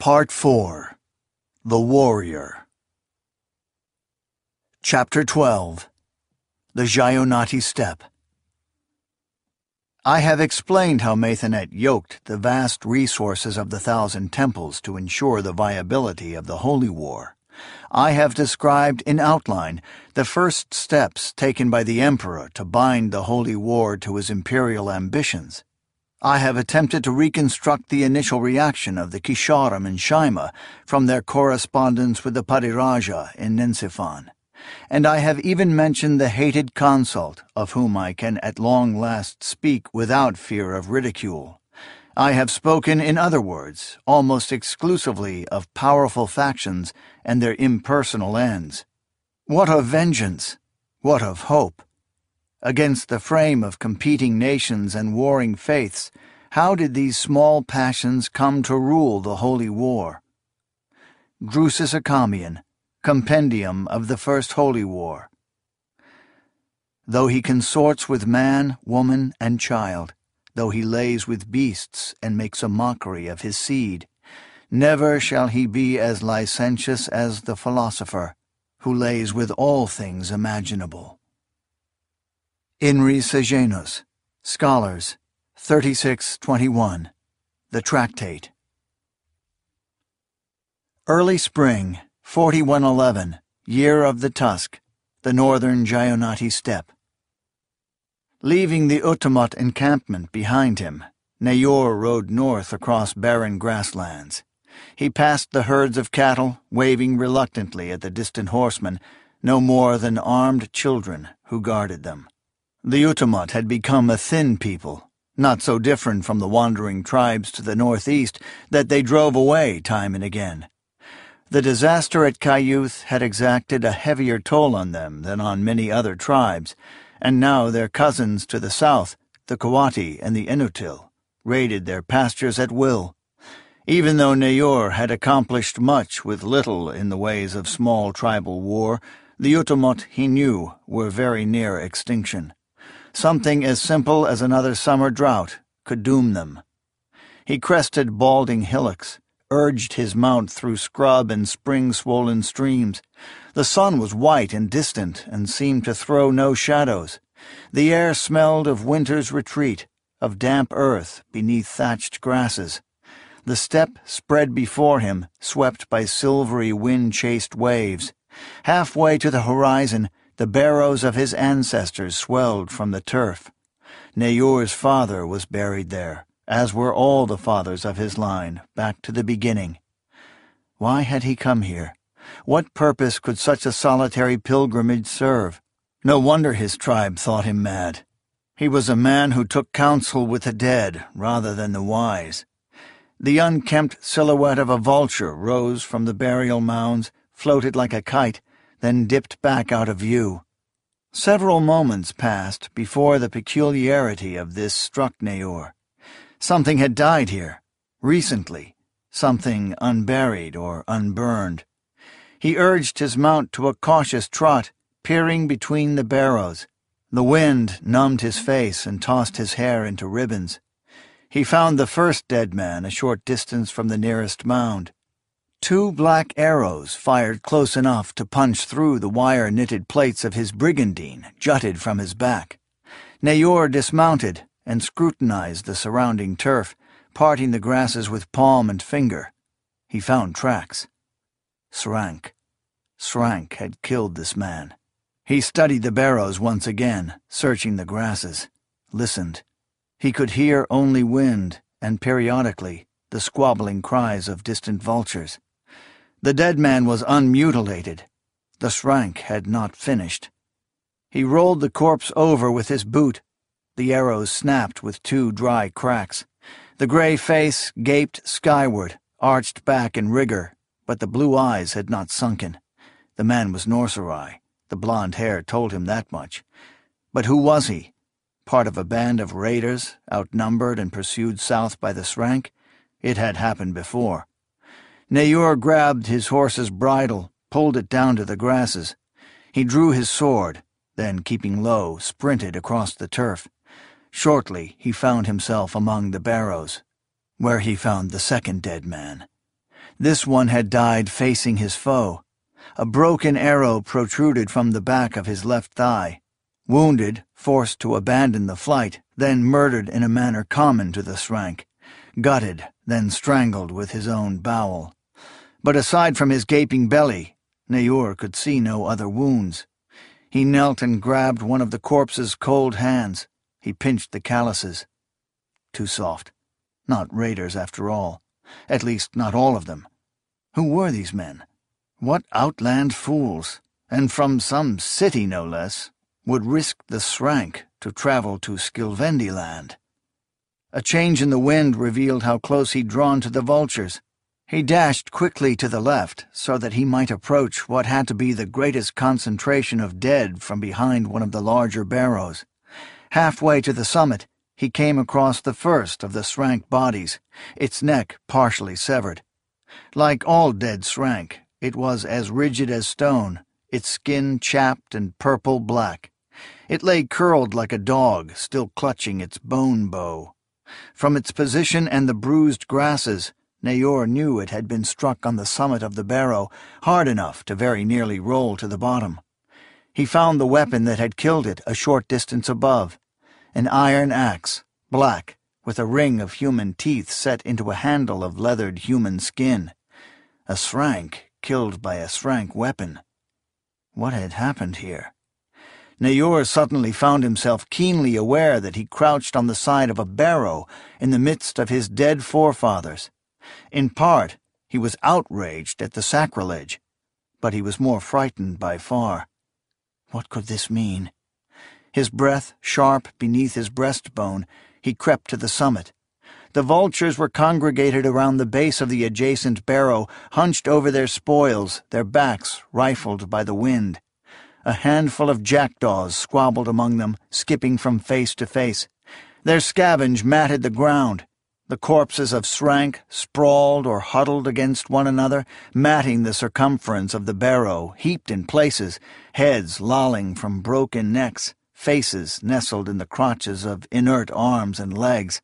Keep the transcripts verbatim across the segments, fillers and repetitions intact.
Part four. The Warrior. Chapter twelve. The Gyaunati Steppe. I have explained how Maithanet yoked the vast resources of the Thousand Temples to ensure the viability of the Holy War. I have described in outline the first steps taken by the Emperor to bind the Holy War to his imperial ambitions. I have attempted to reconstruct the initial reaction of the Kisharim and Shaima from their correspondence with the Pariraja in Ninsiphon, and I have even mentioned the hated consult, of whom I can at long last speak without fear of ridicule. I have spoken, in other words, almost exclusively of powerful factions and their impersonal ends. What of vengeance? What of hope? Against the frame of competing nations and warring faiths, how did these small passions come to rule the Holy War? Drusus Achamian, Compendium of the First Holy War. Though he consorts with man, woman, and child, though he lays with beasts and makes a mockery of his seed, never shall he be as licentious as the philosopher, who lays with all things imaginable. Inri Sejanus, Scholars, thirty-six twenty-one, The Tractate. Early spring, forty-one eleven, year of the Tusk, the northern Gyaunati Steppe. Leaving the Utumot encampment behind him, Nayor rode north across barren grasslands. He passed the herds of cattle, waving reluctantly at the distant horsemen, no more than armed children who guarded them. The Utumot had become a thin people, not so different from the wandering tribes to the northeast that they drove away time and again. The disaster at Kayuth had exacted a heavier toll on them than on many other tribes, and now their cousins to the south, the Kawati and the Inutil, raided their pastures at will. Even though Nayor had accomplished much with little in the ways of small tribal war, the Utumot, he knew, were very near extinction. Something as simple as another summer drought could doom them. He crested balding hillocks, urged his mount through scrub and spring-swollen streams. The sun was white and distant and seemed to throw no shadows. The air smelled of winter's retreat, of damp earth beneath thatched grasses. The steppe spread before him, swept by silvery wind-chased waves. Halfway to the horizon, the barrows of his ancestors swelled from the turf. Nayor's father was buried there, as were all the fathers of his line, back to the beginning. Why had he come here? What purpose could such a solitary pilgrimage serve? No wonder his tribe thought him mad. He was a man who took counsel with the dead rather than the wise. The unkempt silhouette of a vulture rose from the burial mounds, floated like a kite, then dipped back out of view. Several moments passed before the peculiarity of this struck Nayor. Something had died here, recently, something unburied or unburned. He urged his mount to a cautious trot, peering between the barrows. The wind numbed his face and tossed his hair into ribbons. He found the first dead man a short distance from the nearest mound. Two black arrows, fired close enough to punch through the wire-knitted plates of his brigandine, jutted from his back. Nayor dismounted and scrutinized the surrounding turf, parting the grasses with palm and finger. He found tracks. Srank. Srank had killed this man. He studied the barrows once again, searching the grasses, listened. He could hear only wind, and periodically the squabbling cries of distant vultures. The dead man was unmutilated. The Srank had not finished. He rolled the corpse over with his boot. The arrows snapped with two dry cracks. The gray face gaped skyward, arched back in rigor, but the blue eyes had not sunken. The man was Norsarai. The blond hair told him that much. But who was he? Part of a band of raiders, outnumbered and pursued south by the Srank? It had happened before. Nayor grabbed his horse's bridle, pulled it down to the grasses. He drew his sword, then, keeping low, sprinted across the turf. Shortly he found himself among the barrows, where he found the second dead man. This one had died facing his foe. A broken arrow protruded from the back of his left thigh. Wounded, forced to abandon the flight, then murdered in a manner common to the Srank. Gutted, then strangled with his own bowel. But aside from his gaping belly, Naur could see no other wounds. He knelt and grabbed one of the corpse's cold hands. He pinched the calluses. Too soft. Not raiders after all. At least not all of them. Who were these men? What outland fools, and from some city no less, would risk the Srank to travel to Skilvendi land? A change in the wind revealed how close he'd drawn to the vultures. He dashed quickly to the left so that he might approach what had to be the greatest concentration of dead from behind one of the larger barrows. Halfway to the summit, he came across the first of the Srank bodies, its neck partially severed. Like all dead Srank, it was as rigid as stone, its skin chapped and purple-black. It lay curled like a dog, still clutching its bone bow. From its position and the bruised grasses, Naur knew it had been struck on the summit of the barrow, hard enough to very nearly roll to the bottom. He found the weapon that had killed it a short distance above, an iron axe, black, with a ring of human teeth set into a handle of leathered human skin. A Srank killed by a Srank weapon. What had happened here? Naur suddenly found himself keenly aware that he crouched on the side of a barrow in the midst of his dead forefathers. In part, he was outraged at the sacrilege, but he was more frightened by far. What could this mean? His breath sharp beneath his breastbone, he crept to the summit. The vultures were congregated around the base of the adjacent barrow, hunched over their spoils, their backs rifled by the wind. A handful of jackdaws squabbled among them, skipping from face to face. Their scavenge matted the ground. The corpses of Srank sprawled or huddled against one another, matting the circumference of the barrow, heaped in places, heads lolling from broken necks, faces nestled in the crotches of inert arms and legs.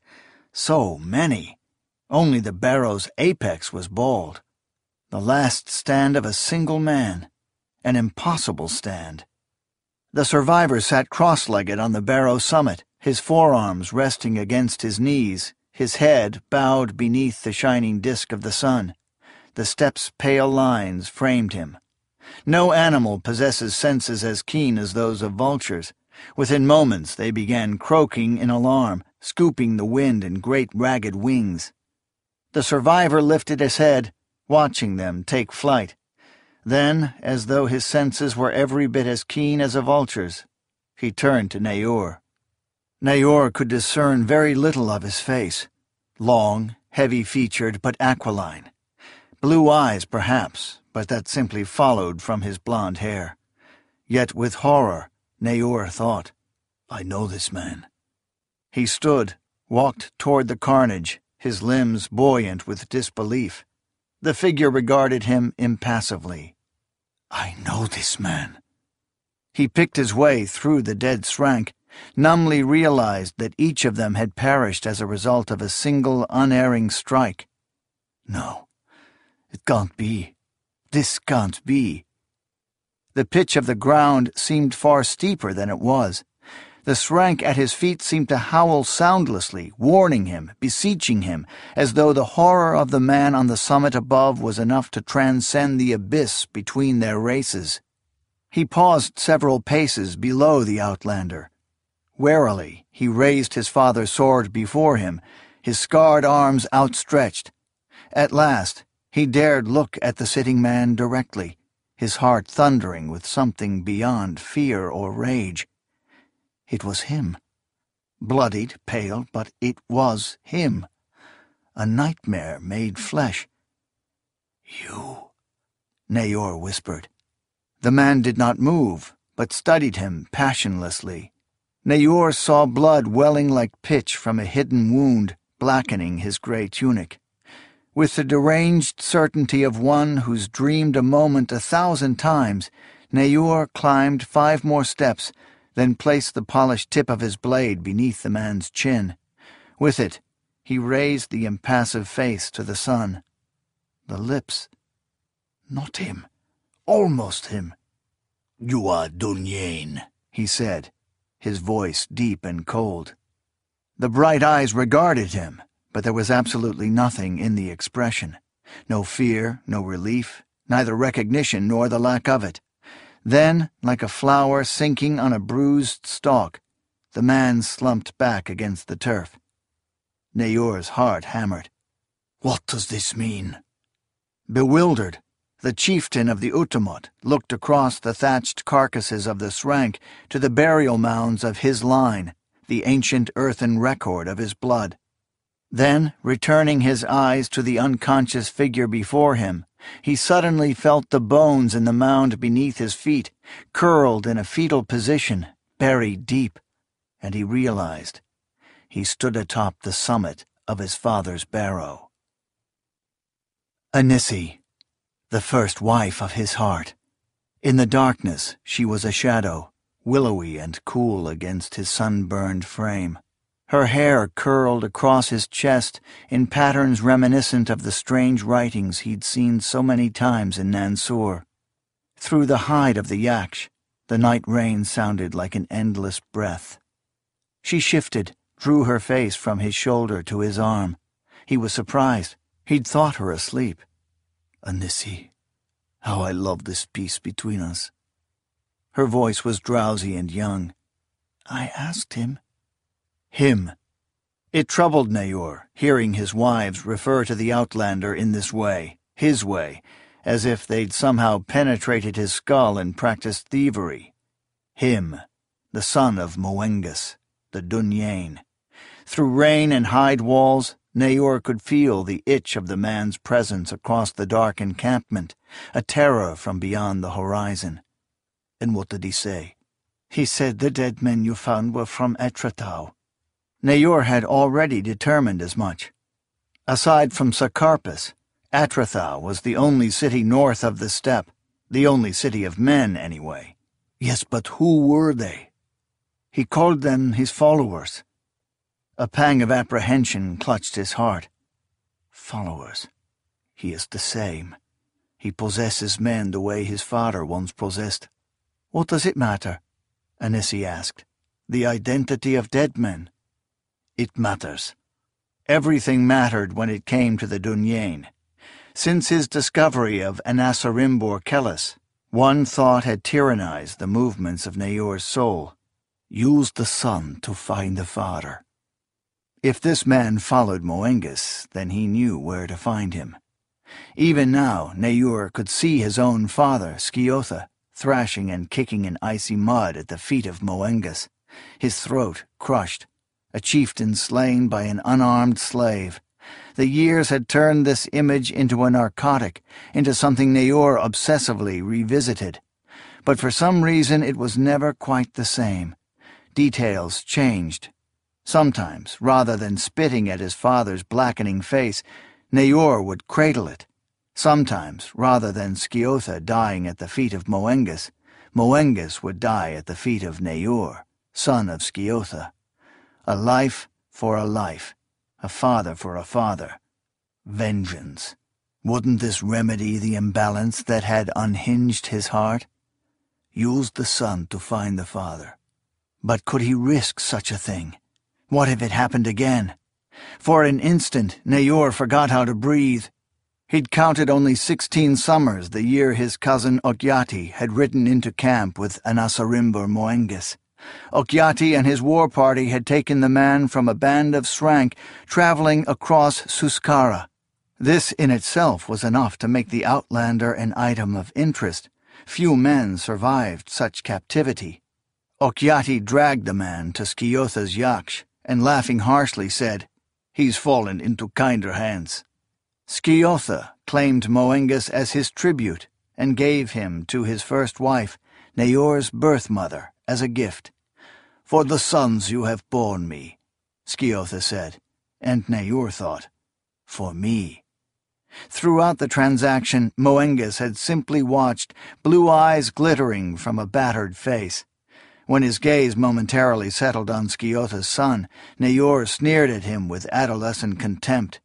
So many! Only the barrow's apex was bald. The last stand of a single man. An impossible stand. The survivor sat cross-legged on the barrow summit, his forearms resting against his knees, his head bowed beneath the shining disk of the sun. The stepp's pale lines framed him. No animal possesses senses as keen as those of vultures. Within moments they began croaking in alarm, scooping the wind in great ragged wings. The survivor lifted his head, watching them take flight. Then, as though his senses were every bit as keen as a vulture's, he turned to Naur. Naur could discern very little of his face. Long, heavy-featured, but aquiline. Blue eyes, perhaps, but that simply followed from his blond hair. Yet with horror, Naur thought, "I know this man." He stood, walked toward the carnage, his limbs buoyant with disbelief. The figure regarded him impassively. "I know this man." He picked his way through the dead Srank, numbly realized that each of them had perished as a result of a single unerring strike. No, it can't be. This can't be. The pitch of the ground seemed far steeper than it was. The Srank at his feet seemed to howl soundlessly, warning him, beseeching him, as though the horror of the man on the summit above was enough to transcend the abyss between their races. He paused several paces below the outlander. Warily, he raised his father's sword before him, his scarred arms outstretched. At last, he dared look at the sitting man directly, his heart thundering with something beyond fear or rage. It was him. Bloodied, pale, but it was him. A nightmare made flesh. "You," Naur whispered. The man did not move, but studied him passionlessly. Naur saw blood welling like pitch from a hidden wound, blackening his grey tunic. With the deranged certainty of one who's dreamed a moment a thousand times, Naur climbed five more steps, then placed the polished tip of his blade beneath the man's chin. With it, he raised the impassive face to the sun. the lips. Not him. Almost him. "You are Dunyain," he said, his voice deep and cold. The bright eyes regarded him, but there was absolutely nothing in the expression. No fear, no relief, neither recognition nor the lack of it. Then, like a flower sinking on a bruised stalk, the man slumped back against the turf. Nayor's heart hammered. What does this mean? Bewildered, the chieftain of the Utumot looked across the thatched carcasses of the Srank to the burial mounds of his line, the ancient earthen record of his blood. Then, returning his eyes to the unconscious figure before him, he suddenly felt the bones in the mound beneath his feet, curled in a fetal position, buried deep, and he realized he stood atop the summit of his father's barrow. Anissi, the first wife of his heart. In the darkness she was a shadow, willowy and cool against his sunburned frame. Her hair curled across his chest in patterns reminiscent of the strange writings he'd seen so many times in Nansur. Through the hide of the yaksh, the night rain sounded like an endless breath. She shifted, drew her face from his shoulder to his arm. He was surprised. He'd thought her asleep. Anissi, how I love this peace between us. Her voice was drowsy and young. I asked him. Him. It troubled Nayor, hearing his wives refer to the Outlander in this way, his way, as if they'd somehow penetrated his skull and practiced thievery. Him, the son of Moengus, the Dunyain. Through rain and hide walls, Nayor could feel the itch of the man's presence across the dark encampment, a terror from beyond the horizon. And what did he say? He said the dead men you found were from Etratau. Nayor had already determined as much. Aside from Sakarpus, Atrathau was the only city north of the steppe, the only city of men, anyway. Yes, but who were they? He called them his followers. A pang of apprehension clutched his heart. Followers. He is the same. He possesses men the way his father once possessed. What does it matter? Anissi asked. The identity of dead men. It matters. Everything mattered when it came to the Dunyain. Since his discovery of Anasarimbor Kellis, one thought had tyrannized the movements of Nayor's soul. Use the son to find the father. If this man followed Moengus, then he knew where to find him. Even now, Nayor could see his own father, Sciotha, thrashing and kicking in icy mud at the feet of Moengus, his throat crushed, a chieftain slain by an unarmed slave. The years had turned this image into a narcotic, into something Nayor obsessively revisited. But for some reason it was never quite the same. Details changed. Sometimes, rather than spitting at his father's blackening face, Nayor would cradle it. Sometimes, rather than Sciotha dying at the feet of Moengus, Moengus would die at the feet of Nayor, son of Sciotha. A life for a life, a father for a father. Vengeance. Wouldn't this remedy the imbalance that had unhinged his heart? Use the son to find the father. But could he risk such a thing? What if it happened again? For an instant, Nayor forgot how to breathe. He'd counted only sixteen summers the year his cousin Okyati had ridden into camp with Anasarimbor Moengus. Okyati and his war party had taken the man from a band of Srank traveling across Suskara. This in itself was enough to make the Outlander an item of interest. Few men survived such captivity. Okyati dragged the man to Sciotha's yaksh, and laughing harshly said, He's fallen into kinder hands. Sciotha claimed Moengus as his tribute, and gave him to his first wife, Nayor's birth mother, as a gift. For the sons you have borne me, Sciotha said, and Nayor thought, for me. Throughout the transaction, Moengus had simply watched, blue eyes glittering from a battered face. When his gaze momentarily settled on Sciotha's son, Nayor sneered at him with adolescent contempt.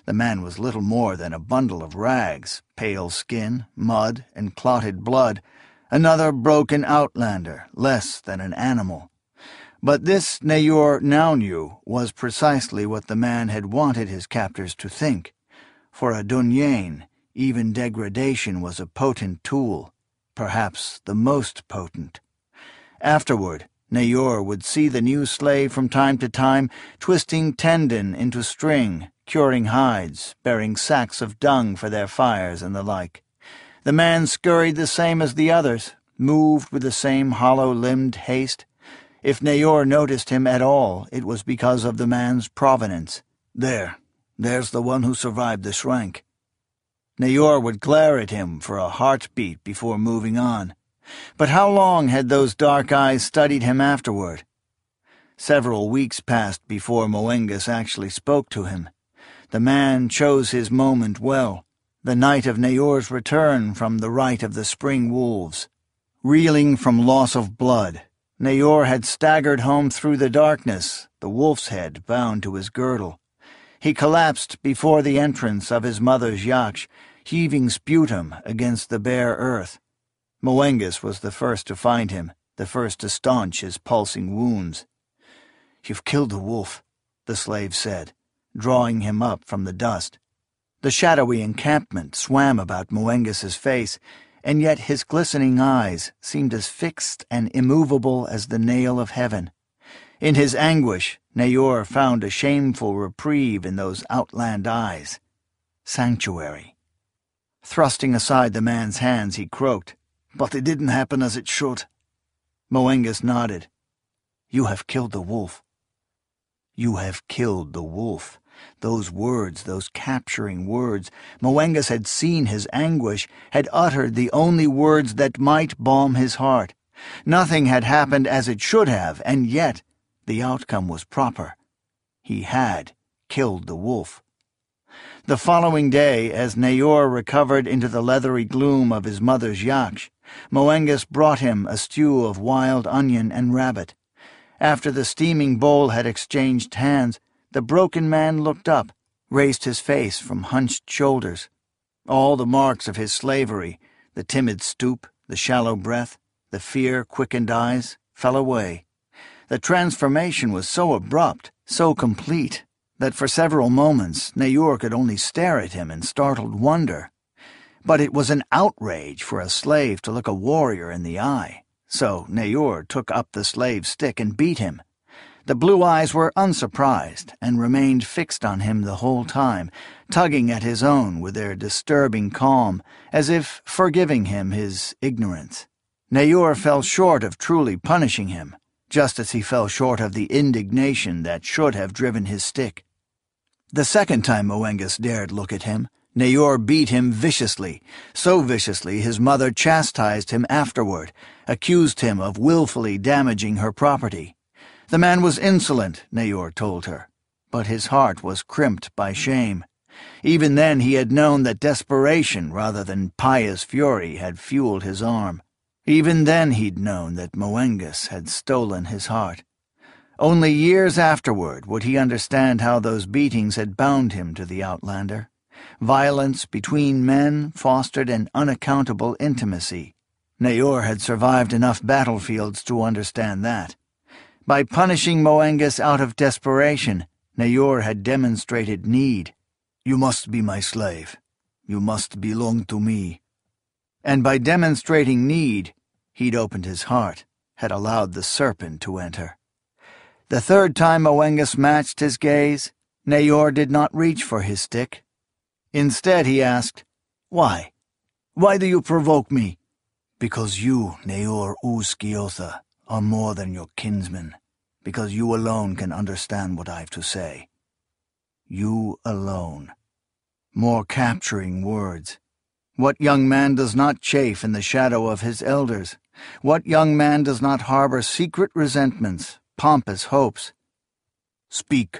The man was little more than a bundle of rags, pale skin, mud, and clotted blood, another broken outlander, less than an animal. But this, Neyor now knew, was precisely what the man had wanted his captors to think. For a Dunyain, even degradation was a potent tool, perhaps the most potent. Afterward, Neyor would see the new slave from time to time twisting tendon into string, curing hides, bearing sacks of dung for their fires and the like. The man scurried the same as the others, moved with the same hollow-limbed haste. If Neyor noticed him at all, it was because of the man's provenance. There, there's the one who survived the shrank. Neyor would glare at him for a heartbeat before moving on. But how long had those dark eyes studied him afterward? Several weeks passed before Moengus actually spoke to him. The man chose his moment well, the night of Neyor's return from the rite of the spring wolves. Reeling from loss of blood, Neyor had staggered home through the darkness, the wolf's head bound to his girdle. He collapsed before the entrance of his mother's yaksh, heaving sputum against the bare earth. Moengus was the first to find him, the first to staunch his pulsing wounds. "You've killed the wolf," the slave said, drawing him up from the dust. The shadowy encampment swam about Moengus's face, and yet his glistening eyes seemed as fixed and immovable as the nail of heaven. In his anguish, Neyor found a shameful reprieve in those outland eyes. Sanctuary. Thrusting aside the man's hands, he croaked, "But it didn't happen as it should." Moengus nodded. "You have killed the wolf." You have killed the wolf. Those words, those capturing words. Moengus had seen his anguish, had uttered the only words that might balm his heart. Nothing had happened as it should have, and yet the outcome was proper. He had killed the wolf. The following day, as Neyor recovered into the leathery gloom of his mother's yaksh, Moengus brought him a stew of wild onion and rabbit. After the steaming bowl had exchanged hands, the broken man looked up, raised his face from hunched shoulders. All the marks of his slavery, the timid stoop, the shallow breath, the fear-quickened eyes, fell away. The transformation was so abrupt, so complete, that for several moments Neyor could only stare at him in startled wonder. But it was an outrage for a slave to look a warrior in the eye, so Neyor took up the slave's stick and beat him. The blue eyes were unsurprised and remained fixed on him the whole time, tugging at his own with their disturbing calm, as if forgiving him his ignorance. Neyor fell short of truly punishing him, just as he fell short of the indignation that should have driven his stick. The second time Moengus dared look at him, Neyor beat him viciously, so viciously his mother chastised him afterward, accused him of willfully damaging her property. The man was insolent, Neyor told her, but his heart was crimped by shame. Even then he had known that desperation rather than pious fury had fueled his arm. Even then he'd known that Moengus had stolen his heart. Only years afterward would he understand how those beatings had bound him to the outlander. Violence between men fostered an unaccountable intimacy. Neyor had survived enough battlefields to understand that. By punishing Moengus out of desperation, Neyor had demonstrated need. "You must be my slave. You must belong to me." And by demonstrating need, he'd opened his heart, had allowed the serpent to enter. The third time Moengus matched his gaze, Neyor did not reach for his stick. Instead he asked, "Why? Why do you provoke me?" "Because you, Neyor Uzkiotha, are more than your kinsman, because you alone can understand what I have to say. You alone." More capturing words. What young man does not chafe in the shadow of his elders? What young man does not harbor secret resentments, pompous hopes? "Speak."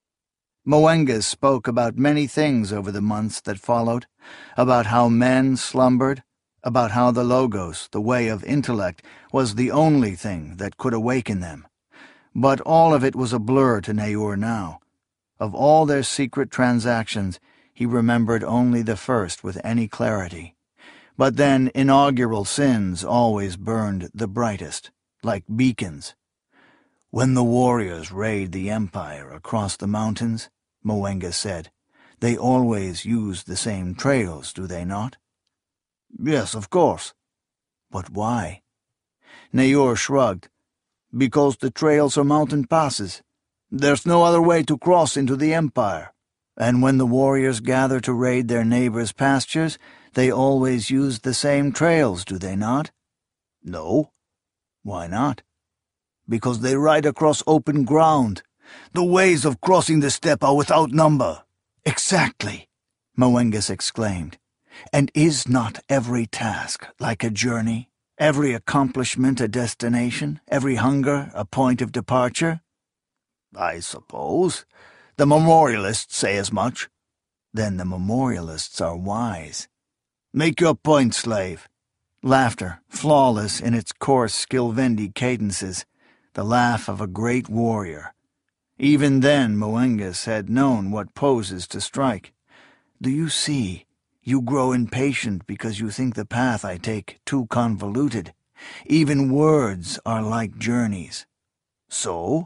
Moengus spoke about many things over the months that followed, about how men slumbered, about how the Logos, the way of intellect, was the only thing that could awaken them. But all of it was a blur to Neyor now. Of all their secret transactions, he remembered only the first with any clarity. But then inaugural sins always burned the brightest, like beacons. "When the warriors raid the empire across the mountains," Moenga said, "they always use the same trails, do they not?" "Yes, of course." "But why?" Nayor shrugged. "Because the trails are mountain passes. There's no other way to cross into the empire. And when the warriors gather to raid their neighbors' pastures, they always use the same trails, do they not?" "No." "Why not?" "Because they ride across open ground. The ways of crossing the steppe are without number." "Exactly," Moengus exclaimed. "And is not every task like a journey? Every accomplishment a destination? Every hunger a point of departure?" "I suppose. The memorialists say as much." "Then the memorialists are wise." "Make your point, slave." Laughter, flawless in its coarse Skilvendi cadences, the laugh of a great warrior. Even then Moengus had known what poses to strike. "Do you see? You grow impatient because you think the path I take too convoluted. Even words are like journeys." "So?"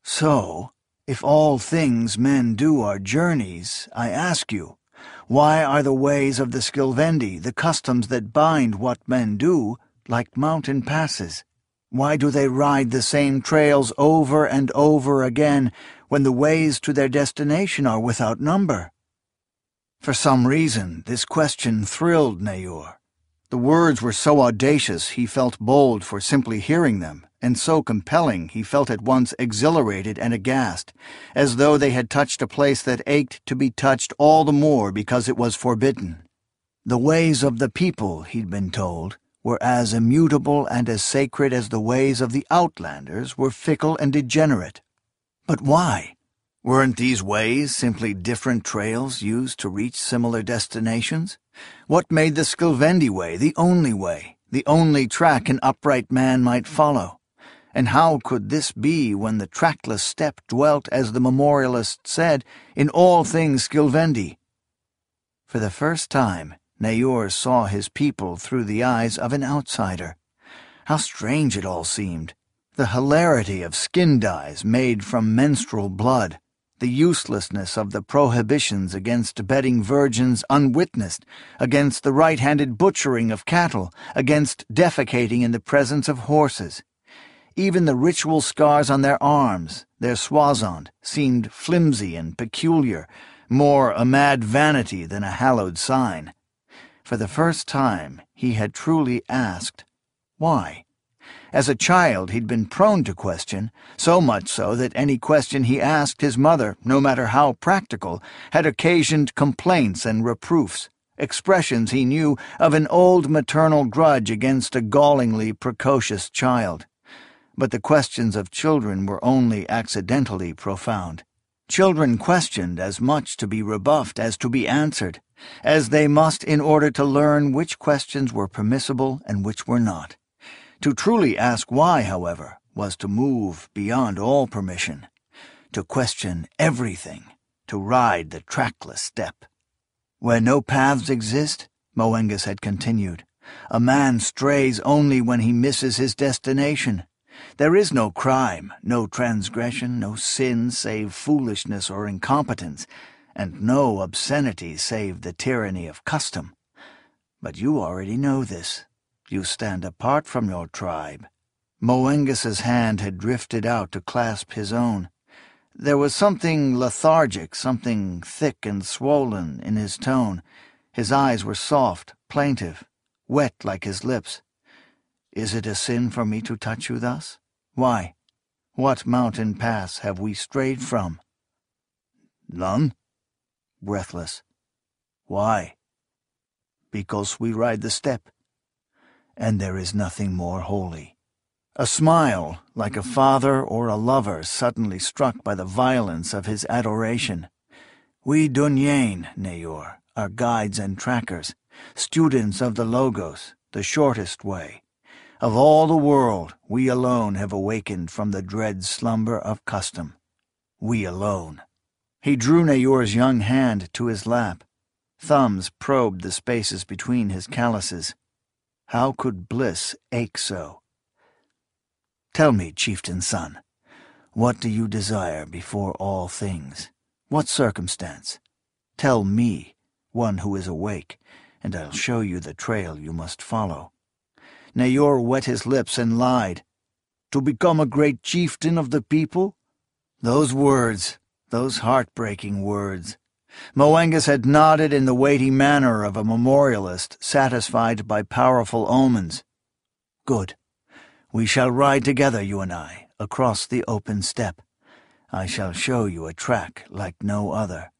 "So, if all things men do are journeys, I ask you, why are the ways of the Skilvendi, the customs that bind what men do, like mountain passes? Why do they ride the same trails over and over again when the ways to their destination are without number?" For some reason, this question thrilled Nayor. The words were so audacious he felt bold for simply hearing them, and so compelling he felt at once exhilarated and aghast, as though they had touched a place that ached to be touched all the more because it was forbidden. The ways of the people, he'd been told, were as immutable and as sacred as the ways of the outlanders were fickle and degenerate. But why? Weren't these ways simply different trails used to reach similar destinations? What made the Skilvendi way the only way, the only track an upright man might follow? And how could this be when the trackless steppe dwelt, as the memorialist said, in all things Skilvendi? For the first time, Nayor saw his people through the eyes of an outsider. How strange it all seemed. The hilarity of skin dyes made from menstrual blood, the uselessness of the prohibitions against bedding virgins unwitnessed, against the right-handed butchering of cattle, against defecating in the presence of horses. Even the ritual scars on their arms, their soissons, seemed flimsy and peculiar, more a mad vanity than a hallowed sign. For the first time he had truly asked, why? As a child he'd been prone to question, so much so that any question he asked his mother, no matter how practical, had occasioned complaints and reproofs, expressions, he knew, of an old maternal grudge against a gallingly precocious child. But the questions of children were only accidentally profound. Children questioned as much to be rebuffed as to be answered, as they must in order to learn which questions were permissible and which were not. To truly ask why, however, was to move beyond all permission, to question everything, to ride the trackless steppe. Where no paths exist, Moengus had continued, a man strays only when he misses his destination. There is no crime, no transgression, no sin save foolishness or incompetence, and no obscenity save the tyranny of custom. But you already know this. You stand apart from your tribe. Moengus's hand had drifted out to clasp his own. There was something lethargic, something thick and swollen in his tone. His eyes were soft, plaintive, wet like his lips. Is it a sin for me to touch you thus? Why? What mountain pass have we strayed from? None. Breathless. Why? Because we ride the steppe. And there is nothing more holy. A smile, like a father or a lover suddenly struck by the violence of his adoration. We Dunyain, Nayor, are guides and trackers, students of the Logos, the shortest way. Of all the world, we alone have awakened from the dread slumber of custom. We alone. He drew Nayor's young hand to his lap. Thumbs probed the spaces between his calluses. How could bliss ache so? "Tell me, chieftain's son, what do you desire before all things? What circumstance? Tell me, one who is awake, and I'll show you the trail you must follow." Nayor wet his lips and lied. "To become a great chieftain of the people?" Those words, those heartbreaking words. Moengus had nodded in the weighty manner of a memorialist satisfied by powerful omens. "Good. We shall ride together, you and I, across the open steppe. I shall show you a track like no other."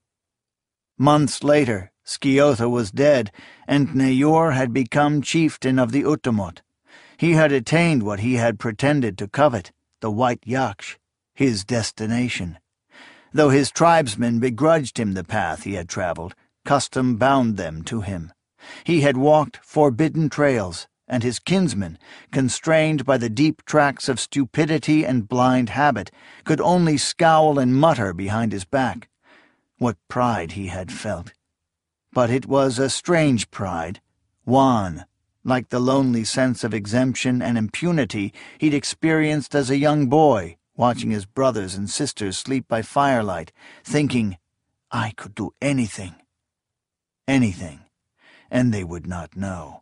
Months later, Sciotha was dead, and Nayor had become chieftain of the Utumot. He had attained what he had pretended to covet, the White Yaksh, his destination. Though his tribesmen begrudged him the path he had traveled, custom bound them to him. He had walked forbidden trails, and his kinsmen, constrained by the deep tracks of stupidity and blind habit, could only scowl and mutter behind his back. What pride he had felt! But it was a strange pride, wan, like the lonely sense of exemption and impunity he'd experienced as a young boy, watching his brothers and sisters sleep by firelight, thinking, "I could do anything, anything, and they would not know."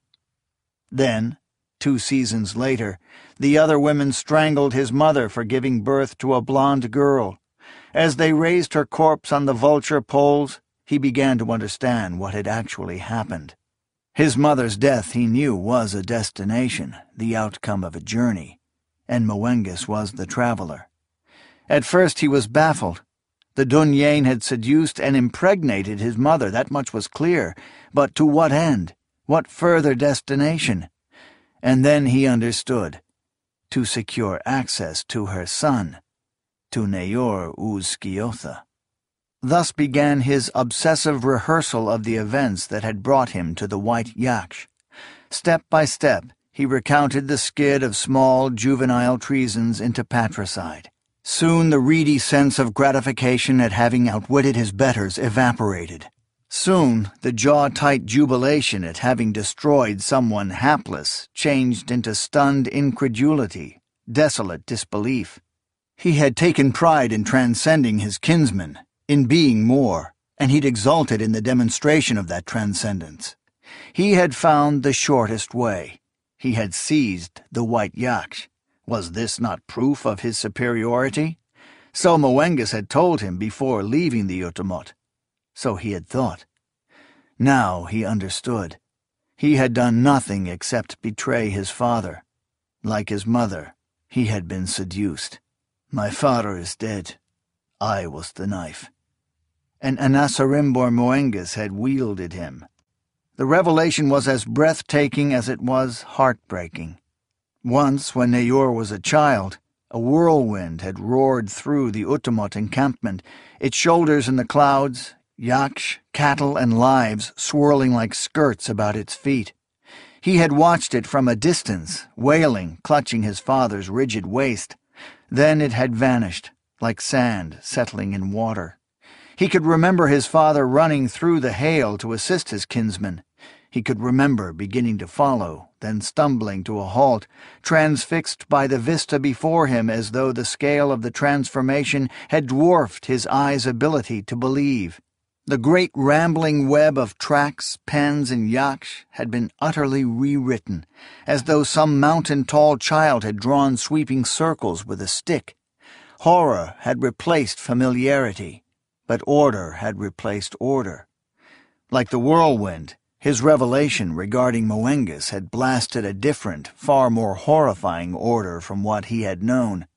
Then, two seasons later, the other women strangled his mother for giving birth to a blonde girl. As they raised her corpse on the vulture poles, he began to understand what had actually happened. His mother's death, he knew, was a destination, the outcome of a journey, and Moengus was the traveler. At first he was baffled. The Dunyain had seduced and impregnated his mother, that much was clear, but to what end? What further destination? And then he understood. To secure access to her son, to Nayor uz Sciotha. Thus began his obsessive rehearsal of the events that had brought him to the White Yaksh. Step by step, he recounted the skid of small juvenile treasons into patricide. Soon the reedy sense of gratification at having outwitted his betters evaporated. Soon the jaw-tight jubilation at having destroyed someone hapless changed into stunned incredulity, desolate disbelief. He had taken pride in transcending his kinsmen, in being more, and he'd exulted in the demonstration of that transcendence. He had found the shortest way. He had seized the White Yaksh. Was this not proof of his superiority? So Moengus had told him before leaving the Utumot. So he had thought. Now he understood. He had done nothing except betray his father. Like his mother, he had been seduced. "My father is dead. I was the knife." And Anasarimbor Moengus had wielded him. The revelation was as breathtaking as it was heartbreaking. Once, when Nayor was a child, a whirlwind had roared through the Utumot encampment, its shoulders in the clouds, yaksh, cattle, and lives swirling like skirts about its feet. He had watched it from a distance, wailing, clutching his father's rigid waist. Then it had vanished, like sand settling in water. He could remember his father running through the hail to assist his kinsmen. He could remember beginning to follow, then stumbling to a halt, transfixed by the vista before him as though the scale of the transformation had dwarfed his eye's ability to believe. The great rambling web of tracks, pens, and yaksh had been utterly rewritten, as though some mountain-tall child had drawn sweeping circles with a stick. Horror had replaced familiarity, but order had replaced order. Like the whirlwind, his revelation regarding Moengus had blasted a different, far more horrifying order from what he had known.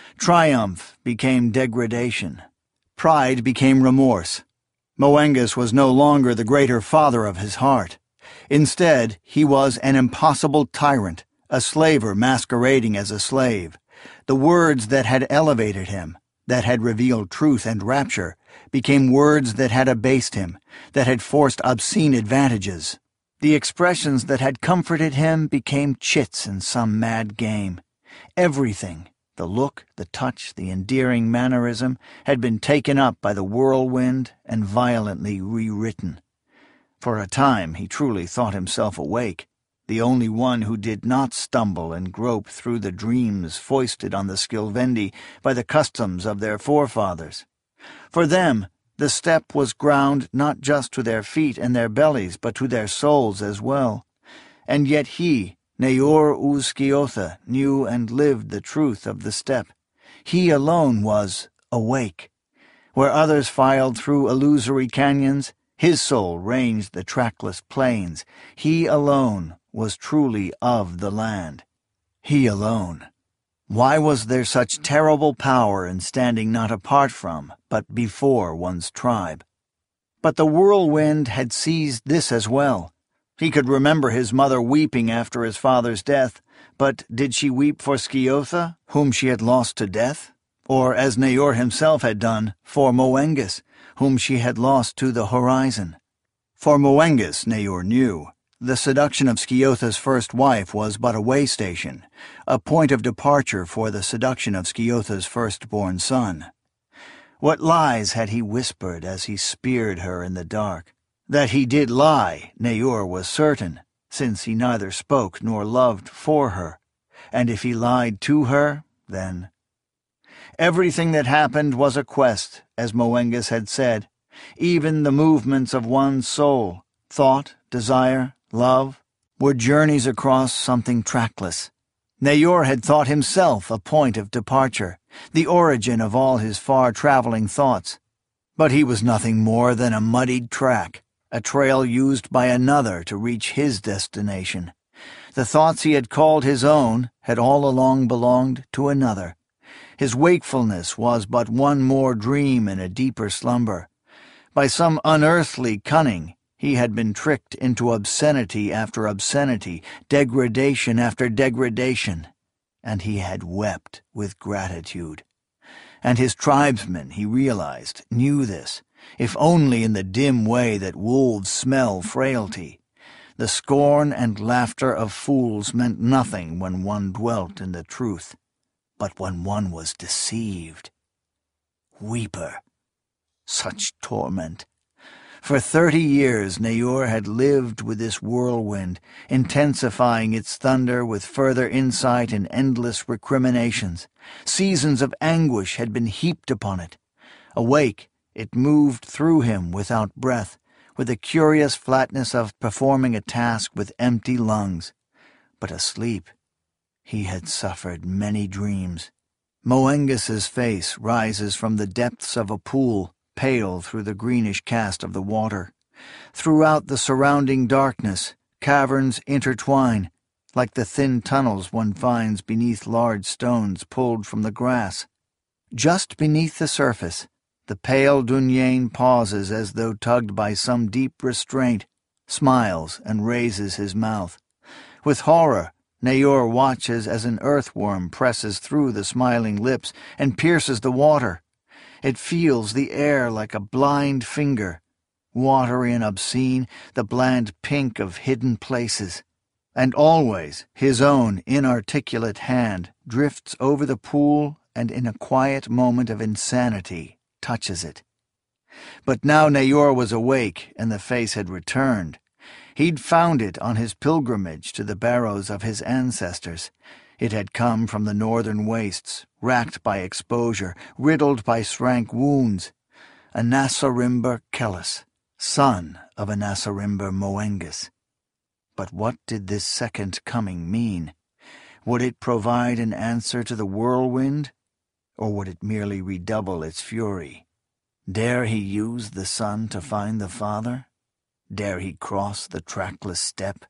Triumph became degradation. Pride became remorse. Moengus was no longer the greater father of his heart. Instead, he was an impossible tyrant, a slaver masquerading as a slave. The words that had elevated him, that had revealed truth and rapture, became words that had abased him, that had forced obscene advantages. The expressions that had comforted him became chits in some mad game. Everything, the look, the touch, the endearing mannerism, had been taken up by the whirlwind and violently rewritten. For a time he truly thought himself awake, the only one who did not stumble and grope through the dreams foisted on the Skilvendi by the customs of their forefathers. For them, the steppe was ground not just to their feet and their bellies, but to their souls as well. And yet he, Neyor uz Sciotha, knew and lived the truth of the steppe. He alone was awake. Where others filed through illusory canyons, his soul ranged the trackless plains. He alone was truly of the land. He alone. Why was there such terrible power in standing not apart from, but before one's tribe? But the whirlwind had seized this as well. He could remember his mother weeping after his father's death, but did she weep for Sciotha, whom she had lost to death? Or, as Neyor himself had done, for Moengus, whom she had lost to the horizon? For Moengus, Neyor knew, the seduction of Sciotha's first wife was but a way station, a point of departure for the seduction of Sciotha's firstborn son. What lies had he whispered as he speared her in the dark? That he did lie, Neyor was certain, since he neither spoke nor loved for her, and if he lied to her, then... Everything that happened was a quest, as Moengus had said, even the movements of one's soul, thought, desire, love, were journeys across something trackless. Neyor had thought himself a point of departure, the origin of all his far-traveling thoughts. But he was nothing more than a muddied track, a trail used by another to reach his destination. The thoughts he had called his own had all along belonged to another. His wakefulness was but one more dream in a deeper slumber. By some unearthly cunning, he had been tricked into obscenity after obscenity, degradation after degradation, and he had wept with gratitude. And his tribesmen, he realized, knew this, if only in the dim way that wolves smell frailty. The scorn and laughter of fools meant nothing when one dwelt in the truth, but when one was deceived. Weeper. Such torment. For thirty years Neyor had lived with this whirlwind, intensifying its thunder with further insight and endless recriminations. Seasons of anguish had been heaped upon it. Awake, it moved through him without breath, with the curious flatness of performing a task with empty lungs. But asleep, he had suffered many dreams. Moengus's face rises from the depths of a pool, pale through the greenish cast of the water. Throughout the surrounding darkness, caverns intertwine, like the thin tunnels one finds beneath large stones pulled from the grass. Just beneath the surface, the pale Dunyain pauses as though tugged by some deep restraint, smiles and raises his mouth. With horror, Neyor watches as an earthworm presses through the smiling lips and pierces the water. It feels the air like a blind finger, watery and obscene, the bland pink of hidden places. And always his own inarticulate hand drifts over the pool and in a quiet moment of insanity touches it. But now Neyor was awake and the face had returned. He'd found it on his pilgrimage to the barrows of his ancestors. It had come from the northern wastes, racked by exposure, riddled by rank wounds. Anasarimber Kellis, son of Anasarimber Moengus. But what did this second coming mean? Would it provide an answer to the whirlwind, or would it merely redouble its fury? Dare he use the son to find the father? Dare he cross the trackless steppe?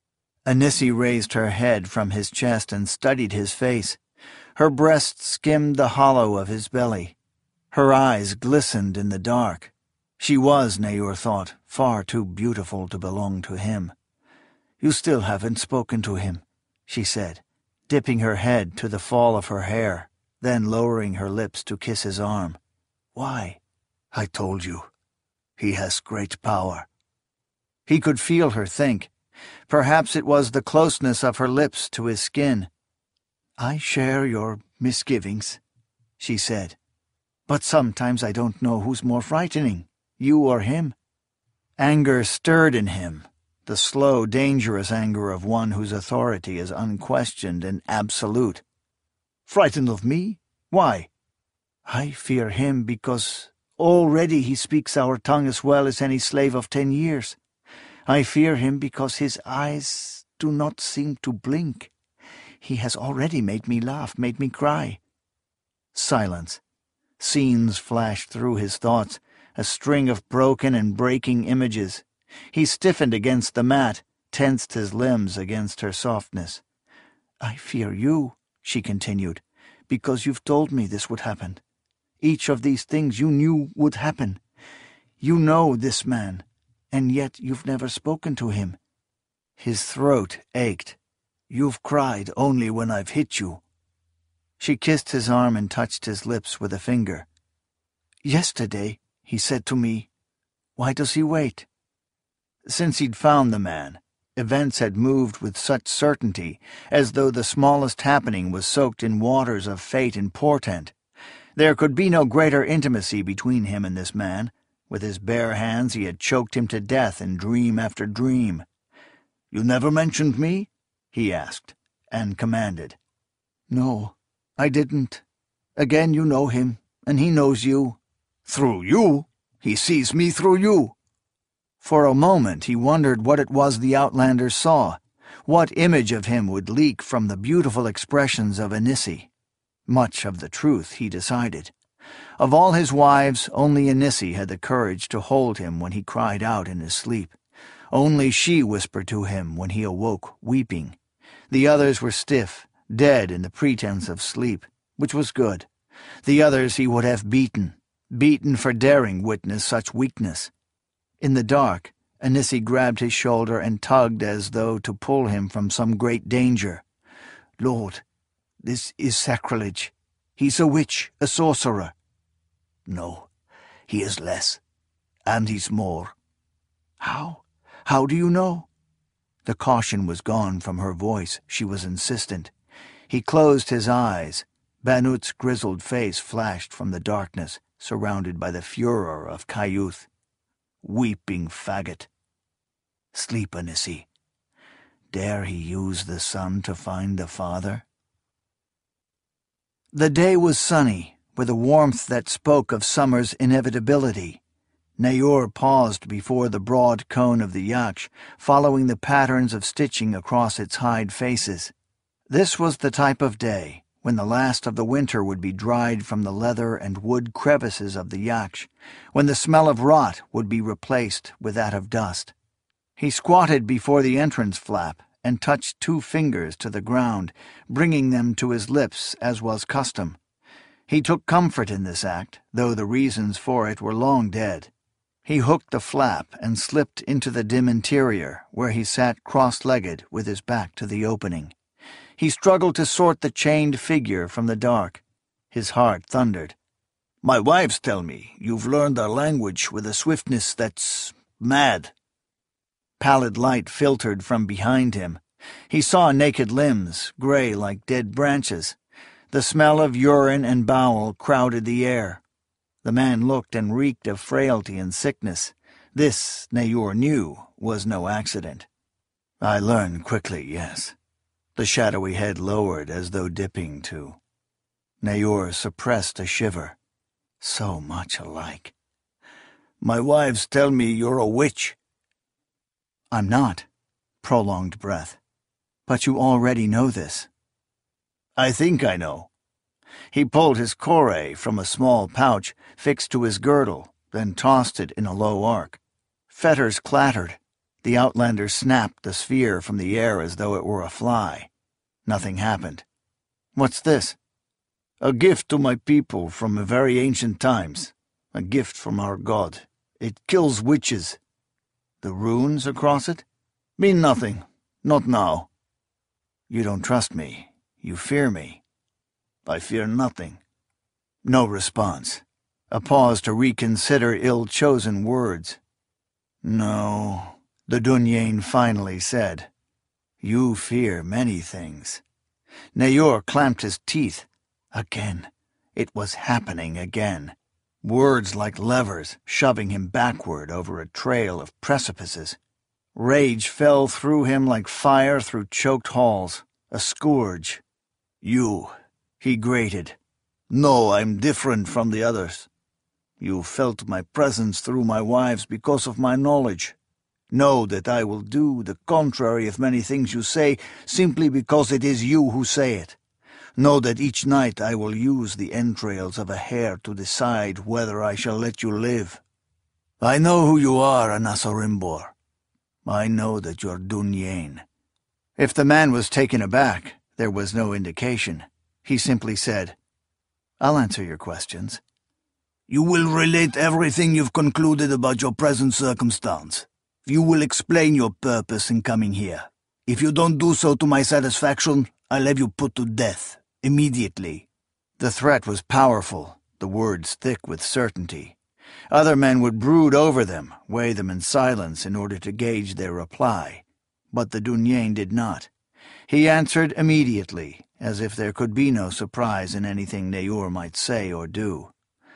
Anissi raised her head from his chest and studied his face. Her breast skimmed the hollow of his belly. Her eyes glistened in the dark. She was, Neyor thought, far too beautiful to belong to him. "You still haven't spoken to him," she said, dipping her head to the fall of her hair, then lowering her lips to kiss his arm. "Why?" "I told you. He has great power." He could feel her think. Perhaps it was the closeness of her lips to his skin. "I share your misgivings," she said. "But sometimes I don't know who's more frightening, you or him." Anger stirred in him, the slow, dangerous anger of one whose authority is unquestioned and absolute. "Frightened of me? Why?" "I fear him because already he speaks our tongue as well as any slave of ten years. I fear him because his eyes do not seem to blink. He has already made me laugh, made me cry." Silence. Scenes flashed through his thoughts, a string of broken and breaking images. He stiffened against the mat, tensed his limbs against her softness. "I fear you," she continued, "because you've told me this would happen. Each of these things you knew would happen. You know this man, and yet you've never spoken to him." His throat ached. "You've cried only when I've hit you." She kissed his arm and touched his lips with a finger. "Yesterday, he said to me, 'Why does he wait?'" Since he'd found the man, events had moved with such certainty, as though the smallest happening was soaked in waters of fate and portent. There could be no greater intimacy between him and this man. With his bare hands he had choked him to death in dream after dream. "You never mentioned me?" he asked, and commanded. "No, I didn't. Again you know him, and he knows you." "Through you? He sees me through you." For a moment he wondered what it was the Outlanders saw, what image of him would leak from the beautiful expressions of Anissi. Much of the truth, he decided. Of all his wives, only Anissi had the courage to hold him when he cried out in his sleep. Only she whispered to him when he awoke, weeping. The others were stiff, dead in the pretense of sleep, which was good. The others he would have beaten, beaten for daring witness such weakness. In the dark, Anissi grabbed his shoulder and tugged as though to pull him from some great danger. "Lord, this is sacrilege. He's a witch, a sorcerer." "No, he is less, and he's more." "How? How do you know?" The caution was gone from her voice. She was insistent. He closed his eyes. Banut's grizzled face flashed from the darkness, surrounded by the furor of Kayuth. "Weeping faggot. Sleep, Anissi. Dare he use the son to find the father?" The day was sunny, with a warmth that spoke of summer's inevitability. Naur paused before the broad cone of the yaksh, following the patterns of stitching across its hide faces. This was the type of day when the last of the winter would be dried from the leather and wood crevices of the yaksh, when the smell of rot would be replaced with that of dust. He squatted before the entrance flap and touched two fingers to the ground, bringing them to his lips as was custom. He took comfort in this act, though the reasons for it were long dead. He hooked the flap and slipped into the dim interior, where he sat cross-legged with his back to the opening. He struggled to sort the chained figure from the dark. His heart thundered. "My wives tell me you've learned our language with a swiftness that's mad." Pallid light filtered from behind him. He saw naked limbs, gray like dead branches. The smell of urine and bowel crowded the air. The man looked and reeked of frailty and sickness. This, Naur knew, was no accident. "I learn quickly, yes." The shadowy head lowered as though dipping to. Naur suppressed a shiver. So much alike. "My wives tell me you're a witch." "I'm not." Prolonged breath. "But you already know this." "I think I know." He pulled his kore from a small pouch fixed to his girdle, then tossed it in a low arc. Fetters clattered. The Outlander snapped the sphere from the air as though it were a fly. Nothing happened. "What's this?" "A gift to my people from a very ancient times. A gift from our god. It kills witches." "The runes across it?" "Mean nothing. Not now." "You don't trust me. You fear me." "I fear nothing." No response. A pause to reconsider ill-chosen words. "No," the Dunyain finally said. "You fear many things." Naur clamped his teeth. Again. It was happening again. words like levers shoving him backward over a trail of precipices. Rage fell through him like fire through choked halls, a scourge. "You," he grated. "No, I'm different from the others. You felt my presence through my wives because of my knowledge. Know that I will do the contrary of many things you say simply because it is you who say it. Know that each night I will use the entrails of a hare to decide whether I shall let you live. I know who you are, Anasarimbor. I know that you're Dunyain." If the man was taken aback, there was no indication. He simply said, "I'll answer your questions." "You will relate everything you've concluded about your present circumstance. You will explain your purpose in coming here. If you don't do so to my satisfaction, I'll have you put to death, immediately." The threat was powerful, the words thick with certainty. Other men would brood over them, weigh them in silence in order to gauge their reply. But the Dunyain did not. He answered immediately, as if there could be no surprise in anything Neyor might say or do.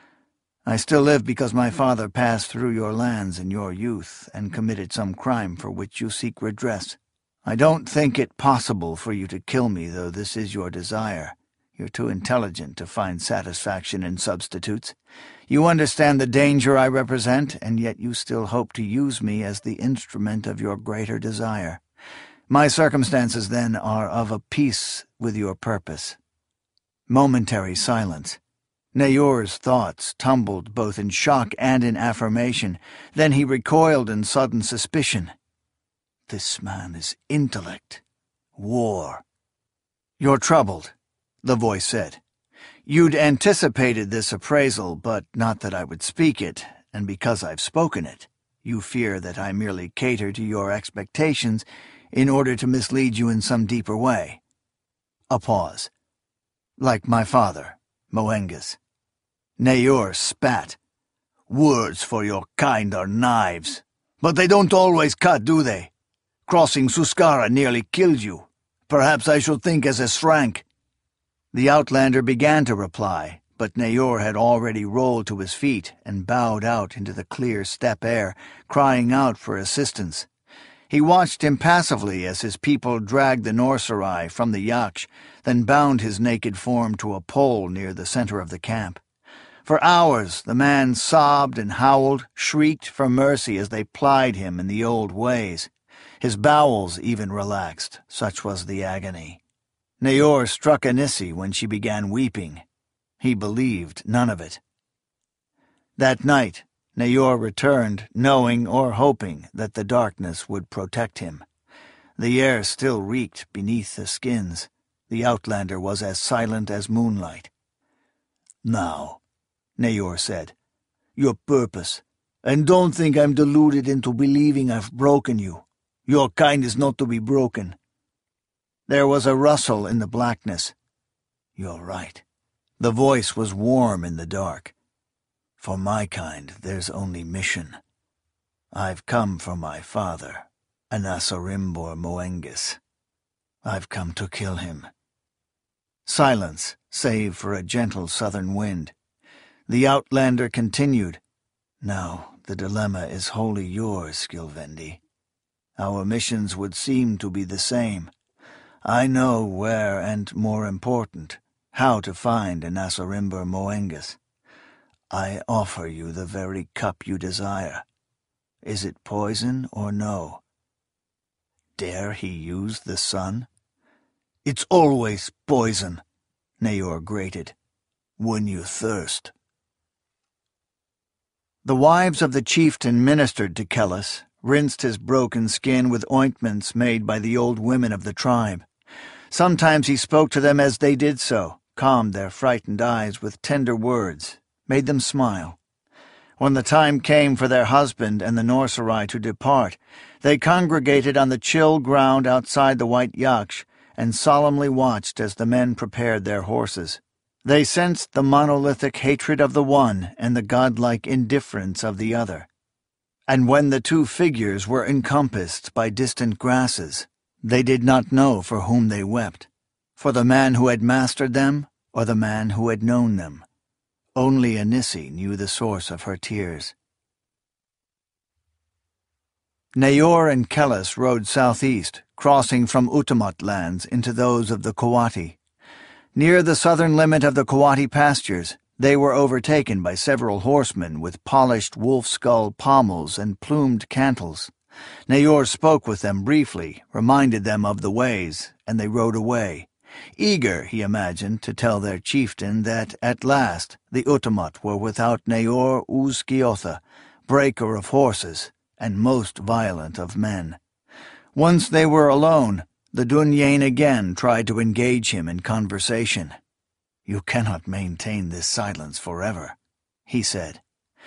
"I still live because my father passed through your lands in your youth and committed some crime for which you seek redress. I don't think it possible for you to kill me, though this is your desire. You're too intelligent to find satisfaction in substitutes. You understand the danger I represent, and yet you still hope to use me as the instrument of your greater desire. My circumstances, then, are of a piece with your purpose." Momentary silence. Neyor's thoughts tumbled both in shock and in affirmation. Then he recoiled in sudden suspicion. This man is intellect. War. "You're troubled," the voice said. "You'd anticipated this appraisal, but not that I would speak it, and because I've spoken it, you fear that I merely cater to your expectations in order to mislead you in some deeper way." A pause. "Like my father, Moengus." Neyor spat. "Words for your kind are knives. But they don't always cut, do they? Crossing Suskara nearly killed you. Perhaps I should think as a Srank." The Outlander began to reply, but Neyor had already rolled to his feet and bowed out into the clear steppe air, crying out for assistance. He watched impassively as his people dragged the Norserai from the Yaksh, then bound his naked form to a pole near the center of the camp. For hours the man sobbed and howled, shrieked for mercy as they plied him in the old ways. His bowels even relaxed, such was the agony. Neyor struck Anissi when she began weeping. He believed none of it. That night, Neyor returned, knowing or hoping that the darkness would protect him. The air still reeked beneath the skins. The Outlander was as silent as moonlight. "Now," Neyor said, "your purpose, and don't think I'm deluded into believing I've broken you. Your kind is not to be broken." There was a rustle in the blackness. "You're right." The voice was warm in the dark. "For my kind, there's only mission. I've come for my father, Anasarimbor Moengus. I've come to kill him." Silence, save for a gentle southern wind. The Outlander continued, "Now the dilemma is wholly yours, Skilvendi. Our missions would seem to be the same. I know where and, more important, how to find Anasarimbor Moengus. I offer you the very cup you desire. Is it poison or no? Dare he use the sun?" "It's always poison," Neyor grated, "when you thirst." The wives of the chieftain ministered to Kellis, rinsed his broken skin with ointments made by the old women of the tribe. Sometimes he spoke to them as they did so, calmed their frightened eyes with tender words, made them smile. When the time came for their husband and the Norserai to depart, they congregated on the chill ground outside the White Yaksh and solemnly watched as the men prepared their horses. They sensed the monolithic hatred of the one and the godlike indifference of the other. And when the two figures were encompassed by distant grasses, they did not know for whom they wept, for the man who had mastered them or the man who had known them. Only Anissi knew the source of her tears. Nayor and Kellis rode southeast, crossing from Utamot lands into those of the Kawati. Near the southern limit of the Kawati pastures, they were overtaken by several horsemen with polished wolf-skull pommels and plumed cantles. Nayor spoke with them briefly, reminded them of the ways, and they rode away, eager, he imagined, to tell their chieftain that, at last, the Utamot were without Nayor Uzkiotha, breaker of horses, and most violent of men. Once they were alone, the Dunyain again tried to engage him in conversation. "You cannot maintain this silence forever," he said.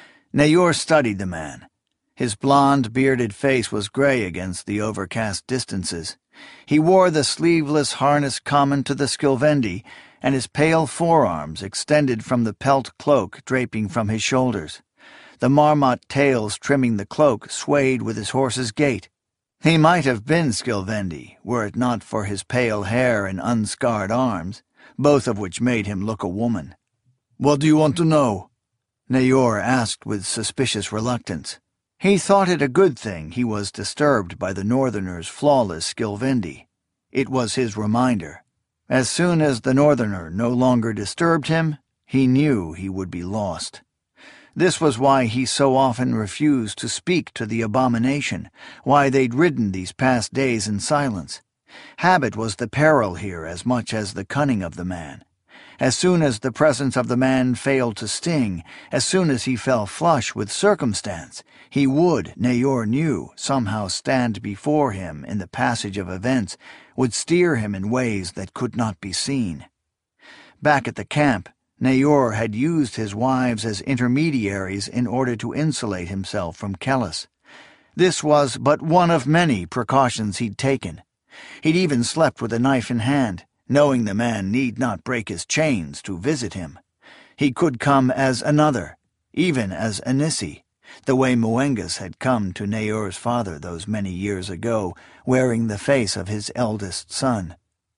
Nayor studied the man. His blond, bearded face was gray against the overcast distances. He wore the sleeveless harness common to the Skilvendi, and his pale forearms extended from the pelt cloak draping from his shoulders. The marmot tails trimming the cloak swayed with his horse's gait. He might have been Skilvendi, were it not for his pale hair and unscarred arms, both of which made him look a woman. "What do you want to know?" Nayor asked with suspicious reluctance. He thought it a good thing he was disturbed by the Northerner's flawless Skilvendi. It was his reminder. As soon as the Northerner no longer disturbed him, he knew he would be lost. This was why he so often refused to speak to the abomination, why they'd ridden these past days in silence. Habit was the peril here as much as the cunning of the man. As soon as the presence of the man failed to sting, as soon as he fell flush with circumstance, he would, Nayor knew, somehow stand before him in the passage of events, would steer him in ways that could not be seen. Back at the camp, Nayor had used his wives as intermediaries in order to insulate himself from Kellis. This was but one of many precautions he'd taken. He'd even slept with a knife in hand, knowing the man need not break his chains to visit him. He could come as another, even as Anissi, the way Moengus had come to Nayor's father those many years ago, wearing the face of his eldest son.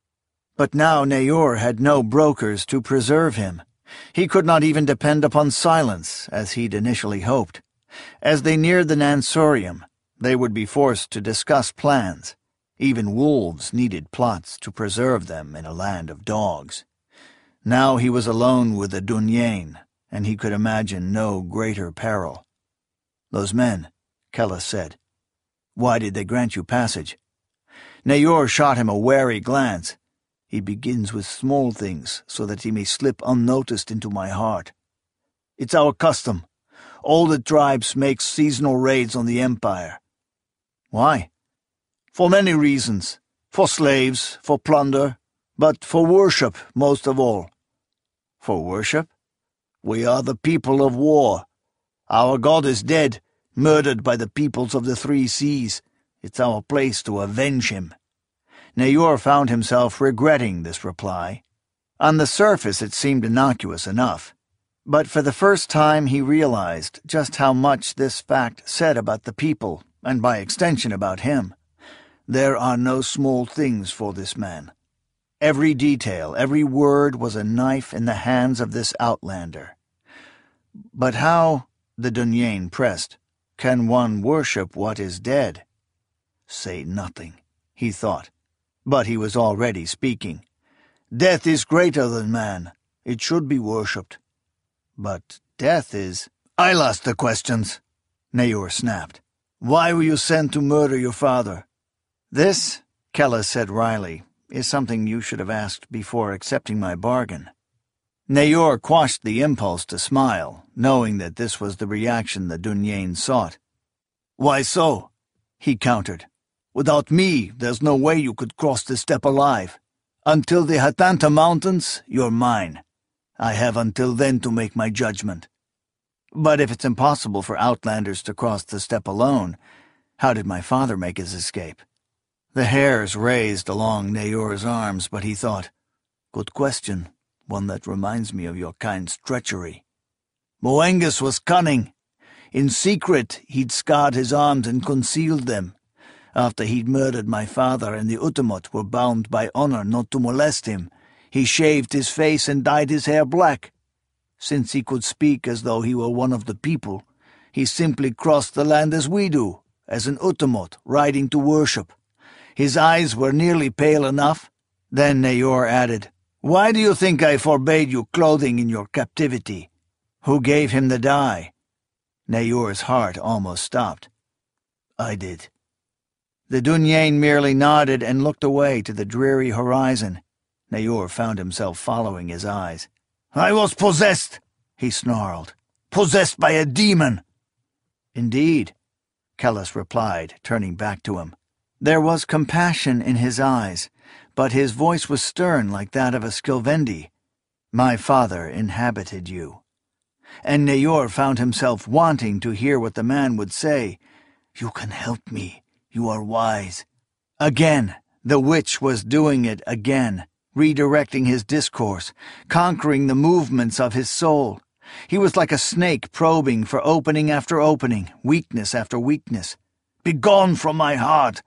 But now Nayor had no brokers to preserve him. He could not even depend upon silence, as he'd initially hoped. As they neared the Nansorium, they would be forced to discuss plans. Even wolves needed plots to preserve them in a land of dogs. Now he was alone with the Dunyain, and he could imagine no greater peril. "Those men," Kellis said. "Why did they grant you passage?" Nayor shot him a wary glance. "He begins with small things, so that he may slip unnoticed into my heart. It's our custom. All the tribes make seasonal raids on the Empire." "Why?" "For many reasons. For slaves, for plunder, but for worship most of all." "For worship?" "We are the people of war. Our god is dead, murdered by the peoples of the Three Seas. It's our place to avenge him." Nayor found himself regretting this reply. On the surface it seemed innocuous enough, but for the first time he realized just how much this fact said about the people, and by extension about him. There are no small things for this man. Every detail, every word was a knife in the hands of this outlander. "But how," the Dunyain pressed, "can one worship what is dead?" "Say nothing," he thought. But he was already speaking. "Death is greater than man. It should be worshipped." "But death is—" "I'll ask the questions," Nayor snapped. "Why were you sent to murder your father?" "This," Kellis said wryly, "is something you should have asked before accepting my bargain." Nayor quashed the impulse to smile, knowing that this was the reaction the Dunyain sought. "Why so?" he countered. "Without me, there's no way you could cross the steppe alive. Until the Hatanta Mountains, you're mine. I have until then to make my judgment." "But if it's impossible for outlanders to cross the steppe alone, how did my father make his escape?" The hairs raised along Nayor's arms, but he thought, "Good question, one that reminds me of your kind's treachery. Moengus was cunning. In secret, he'd scarred his arms and concealed them. After he'd murdered my father and the Utamot were bound by honor not to molest him, he shaved his face and dyed his hair black. Since he could speak as though he were one of the people, he simply crossed the land as we do, as an Utumot riding to worship. His eyes were nearly pale enough. Then Nayor added, "Why do you think I forbade you clothing in your captivity? Who gave him the dye?" Nayor's heart almost stopped. "I did." The Dunyain merely nodded and looked away to the dreary horizon. Nayor found himself following his eyes. "I was possessed," he snarled. "Possessed by a demon." "Indeed," Kellis replied, turning back to him. There was compassion in his eyes, but his voice was stern like that of a Skilvendi. "My father inhabited you." And Nayor found himself wanting to hear what the man would say. "You can help me. You are wise." Again, the witch was doing it again, redirecting his discourse, conquering the movements of his soul. He was like a snake probing for opening after opening, weakness after weakness. "Begone from my heart!"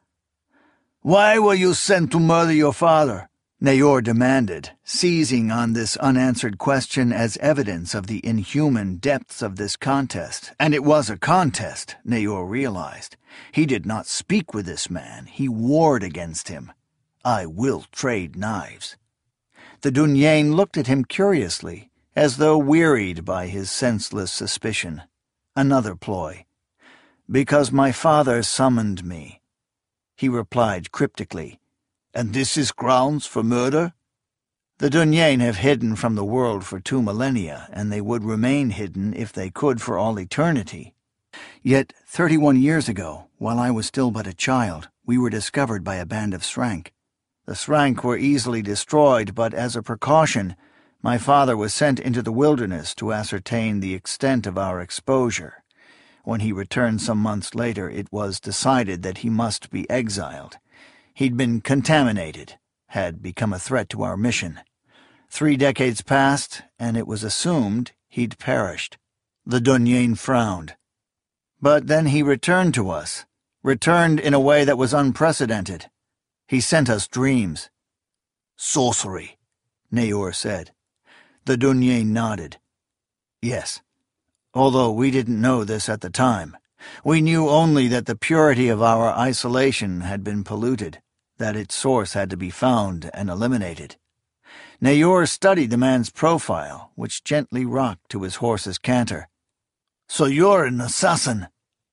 "Why were you sent to murder your father?" Nayor demanded, seizing on this unanswered question as evidence of the inhuman depths of this contest. And it was a contest, Nayor realized. He did not speak with this man, he warred against him. "I will trade knives." The Dunyain looked at him curiously, as though wearied by his senseless suspicion. Another ploy. "Because my father summoned me," he replied cryptically. "And this is grounds for murder?" The Dunyain have hidden from the world for two millennia, and they would remain hidden if they could for all eternity. Yet thirty-one years ago, while I was still but a child, we were discovered by a band of Srank. The Srank were easily destroyed, but as a precaution, my father was sent into the wilderness to ascertain the extent of our exposure. When he returned some months later, it was decided that he must be exiled. He'd been contaminated, had become a threat to our mission. Three decades passed, and it was assumed he'd perished. The Dunyain frowned. But then he returned to us, returned in a way that was unprecedented. He sent us dreams. "Sorcery," Nayor said. The Dunyain nodded. "Yes, although we didn't know this at the time. We knew only that the purity of our isolation had been polluted, that its source had to be found and eliminated." Nayor studied the man's profile, which gently rocked to his horse's canter. "So you're an assassin?"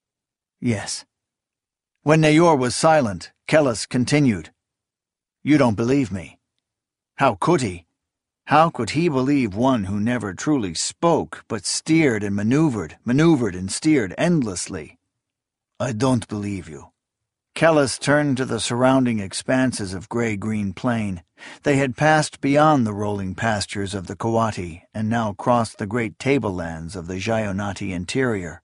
"Yes." When Nayor was silent, Kellis continued. "You don't believe me." How could he? How could he believe one who never truly spoke, but steered and maneuvered, maneuvered and steered endlessly? "I don't believe you." Kellis turned to the surrounding expanses of gray-green plain. They had passed beyond the rolling pastures of the Kawati and now crossed the great tablelands of the Jayonati interior.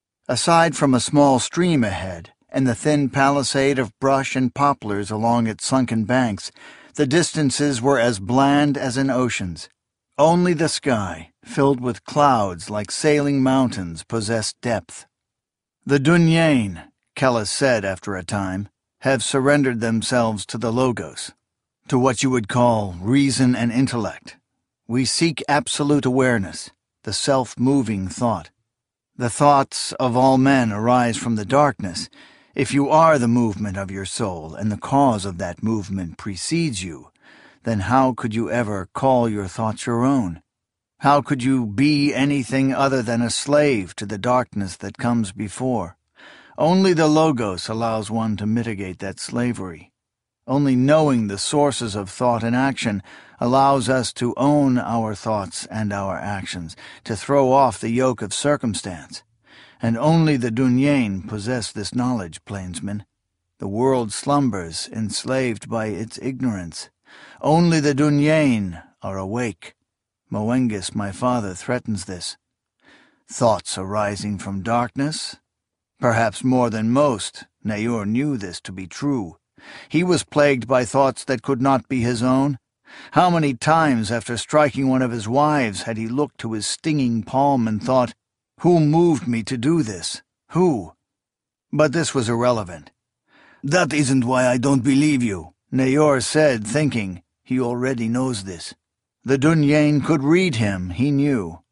Aside from a small stream ahead and the thin palisade of brush and poplars along its sunken banks, the distances were as bland as an ocean's. Only the sky, filled with clouds like sailing mountains, possessed depth. "The Dunyain," Kellis said after a time, "have surrendered themselves to the Logos, to what you would call reason and intellect. We seek absolute awareness, the self-moving thought. The thoughts of all men arise from the darkness. If you are the movement of your soul, and the cause of that movement precedes you, then how could you ever call your thoughts your own? How could you be anything other than a slave to the darkness that comes before? Only the Logos allows one to mitigate that slavery. Only knowing the sources of thought and action allows us to own our thoughts and our actions, to throw off the yoke of circumstance. And only the Dunyain possess this knowledge, plainsman. The world slumbers, enslaved by its ignorance. Only the Dunyain are awake. Moengis, my father, threatens this. Thoughts arising from darkness? Perhaps more than most, Nayor knew this to be true. He was plagued by thoughts that could not be his own. How many times after striking one of his wives had he looked to his stinging palm and thought, "Who moved me to do this? Who?" But this was irrelevant. "That isn't why I don't believe you," Nayor said, thinking, he already knows this. The Dunyain could read him, he knew,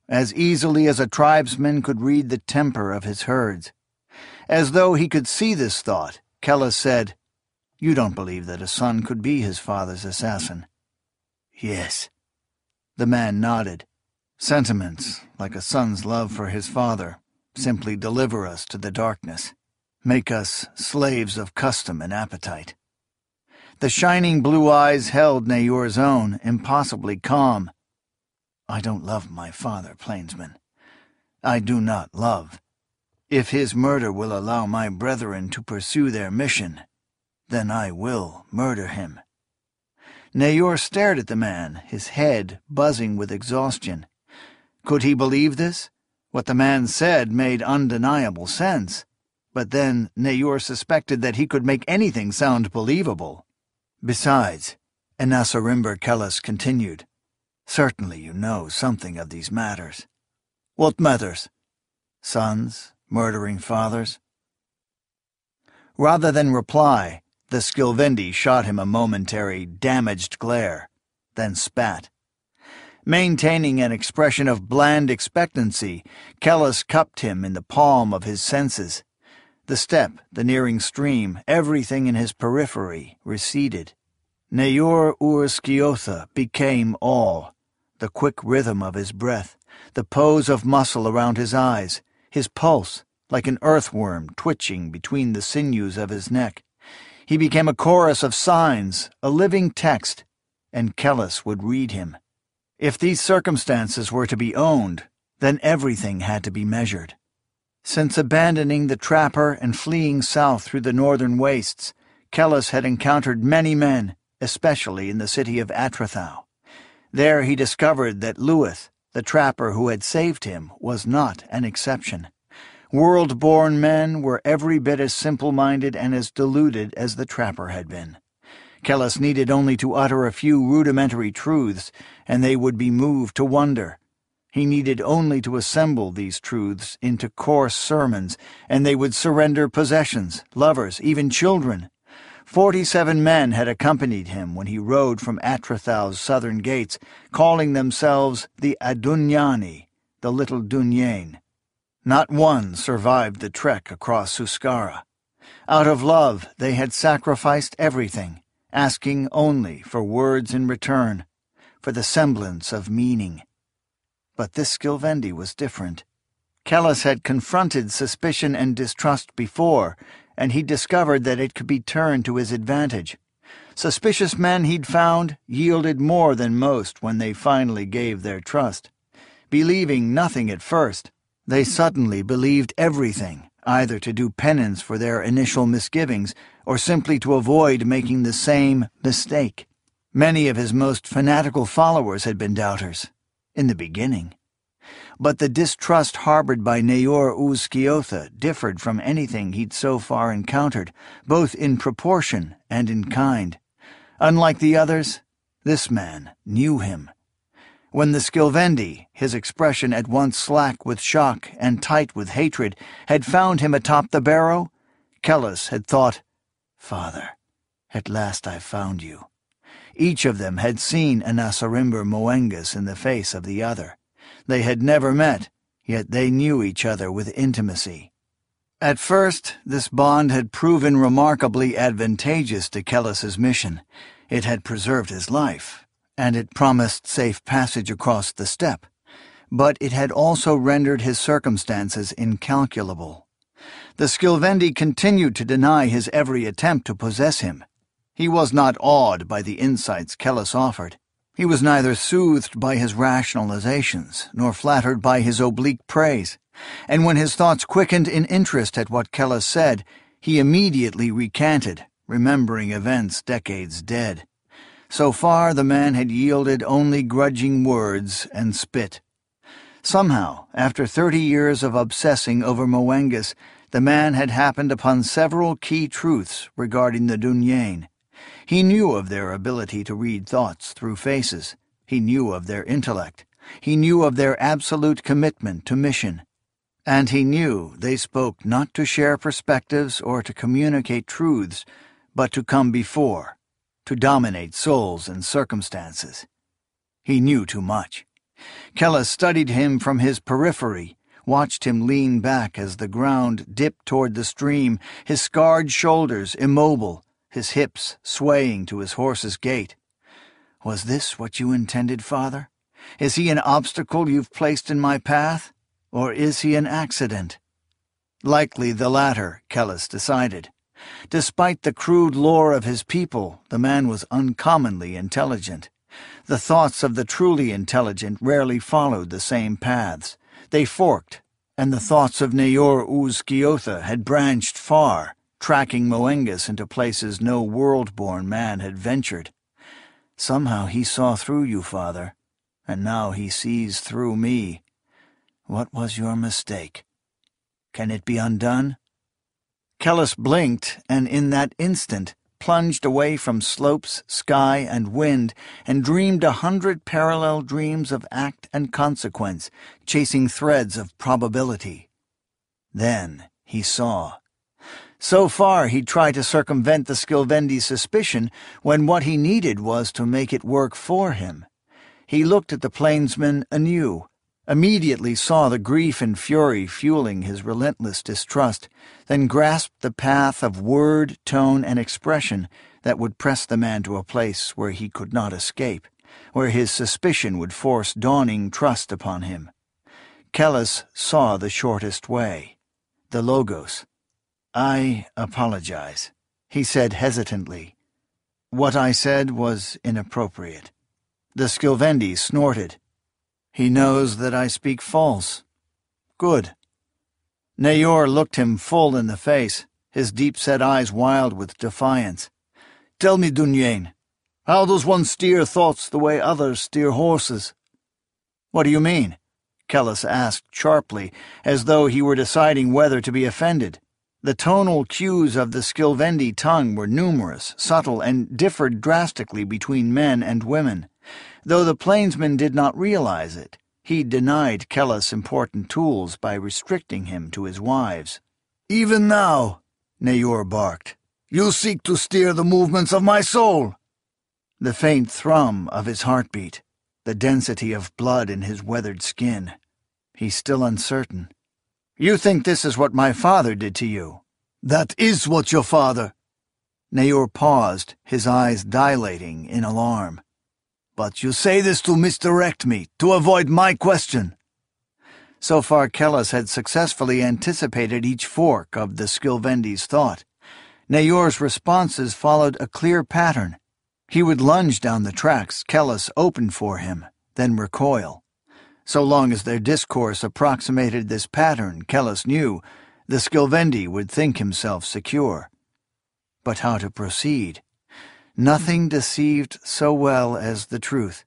as easily as a tribesman could read the temper of his herds. As though he could see this thought, Kellis said, "You don't believe that a son could be his father's assassin?" "Yes." The man nodded. "Sentiments, like a son's love for his father, simply deliver us to the darkness, make us slaves of custom and appetite." The shining blue eyes held Nayor's own, impossibly calm. "I don't love my father, plainsman. I do not love. If his murder will allow my brethren to pursue their mission, then I will murder him." Nayor stared at the man, his head buzzing with exhaustion. Could he believe this? What the man said made undeniable sense. But then Nayor suspected that he could make anything sound believable. "Besides," Anasarimber Kellis continued, "certainly you know something of these matters." "What matters?" "Sons murdering fathers." Rather than reply, the Skilvendi shot him a momentary, damaged glare, then spat. Maintaining an expression of bland expectancy, Kellis cupped him in the palm of his senses. The step, the nearing stream, everything in his periphery receded. Nayor ur Sciotha became all, the quick rhythm of his breath, the pose of muscle around his eyes, his pulse, like an earthworm twitching between the sinews of his neck. He became a chorus of signs, a living text, and Kellis would read him. If these circumstances were to be owned, then everything had to be measured. Since abandoning the trapper and fleeing south through the northern wastes, Kellis had encountered many men, especially in the city of Atrathau. There he discovered that Luith, the trapper who had saved him, was not an exception. World-born men were every bit as simple-minded and as deluded as the trapper had been. Kellis needed only to utter a few rudimentary truths, and they would be moved to wonder. He needed only to assemble these truths into coarse sermons, and they would surrender possessions, lovers, even children. Forty-seven men had accompanied him when he rode from Atrathau's southern gates, calling themselves the Adunyani, the little Dunyain. Not one survived the trek across Suskara. Out of love they had sacrificed everything, asking only for words in return, for the semblance of meaning. But this Skilvendi was different. Kellis had confronted suspicion and distrust before, and he discovered that it could be turned to his advantage. Suspicious men he'd found yielded more than most when they finally gave their trust. Believing nothing at first, they suddenly believed everything, either to do penance for their initial misgivings or simply to avoid making the same mistake. Many of his most fanatical followers had been doubters, in the beginning. But the distrust harbored by Nayor uz Sciotha differed from anything he'd so far encountered, both in proportion and in kind. Unlike the others, this man knew him. When the Skilvendi, his expression at once slack with shock and tight with hatred, had found him atop the barrow, Kellis had thought, "Father, at last I've found you." Each of them had seen Anasarimber Moengus in the face of the other. They had never met, yet they knew each other with intimacy. At first, this bond had proven remarkably advantageous to Kellis's mission. It had preserved his life, and it promised safe passage across the steppe. But it had also rendered his circumstances incalculable. The Skilvendi continued to deny his every attempt to possess him. He was not awed by the insights Kellis offered. He was neither soothed by his rationalizations, nor flattered by his oblique praise, and when his thoughts quickened in interest at what Kellis said, he immediately recanted, remembering events decades dead. So far the man had yielded only grudging words and spit. Somehow, after thirty years of obsessing over Moengus, the man had happened upon several key truths regarding the Dunyain. He knew of their ability to read thoughts through faces. He knew of their intellect. He knew of their absolute commitment to mission. And he knew they spoke not to share perspectives or to communicate truths, but to come before, to dominate souls and circumstances. He knew too much. Kella studied him from his periphery, watched him lean back as the ground dipped toward the stream, his scarred shoulders immobile, his hips swaying to his horse's gait. Was this what you intended, father? Is he an obstacle you've placed in my path, or is he an accident? Likely the latter, Kellis decided. Despite the crude lore of his people, the man was uncommonly intelligent. The thoughts of the truly intelligent rarely followed the same paths. They forked, and the thoughts of Nayor Uz-Kiotha had branched far, tracking Moengus into places no world-born man had ventured. Somehow he saw through you, father, and now he sees through me. What was your mistake? Can it be undone? Kellis blinked, and in that instant plunged away from slopes, sky, and wind, and dreamed a hundred parallel dreams of act and consequence, chasing threads of probability. Then he saw. So far he'd tried to circumvent the Skilvendi's suspicion, when what he needed was to make it work for him. He looked at the plainsman anew, immediately saw the grief and fury fueling his relentless distrust, then grasped the path of word, tone, and expression that would press the man to a place where he could not escape, where his suspicion would force dawning trust upon him. Kellis saw the shortest way, the Logos. "I apologize," he said hesitantly. "What I said was inappropriate." The Skilvendi snorted. "He knows that I speak false. Good." Nayor looked him full in the face, his deep-set eyes wild with defiance. "Tell me, Dunyain, how does one steer thoughts the way others steer horses?" "What do you mean?" Kellis asked sharply, as though he were deciding whether to be offended. The tonal cues of the Skilvendi tongue were numerous, subtle, and differed drastically between men and women. Though the plainsman did not realize it, he denied Kellis important tools by restricting him to his wives. "Even now," Nayor barked, "you seek to steer the movements of my soul." The faint thrum of his heartbeat, the density of blood in his weathered skin. He's still uncertain. "You think this is what my father did to you?" "That is what your father—" Nayor paused, his eyes dilating in alarm. "But you say this to misdirect me, to avoid my question." So far Kellis had successfully anticipated each fork of the Skilvendi's thought. Nayor's responses followed a clear pattern. He would lunge down the tracks Kellis opened for him, then recoil. So long as their discourse approximated this pattern, Kellis knew, the Skilvendi would think himself secure. But how to proceed? Nothing deceived so well as the truth.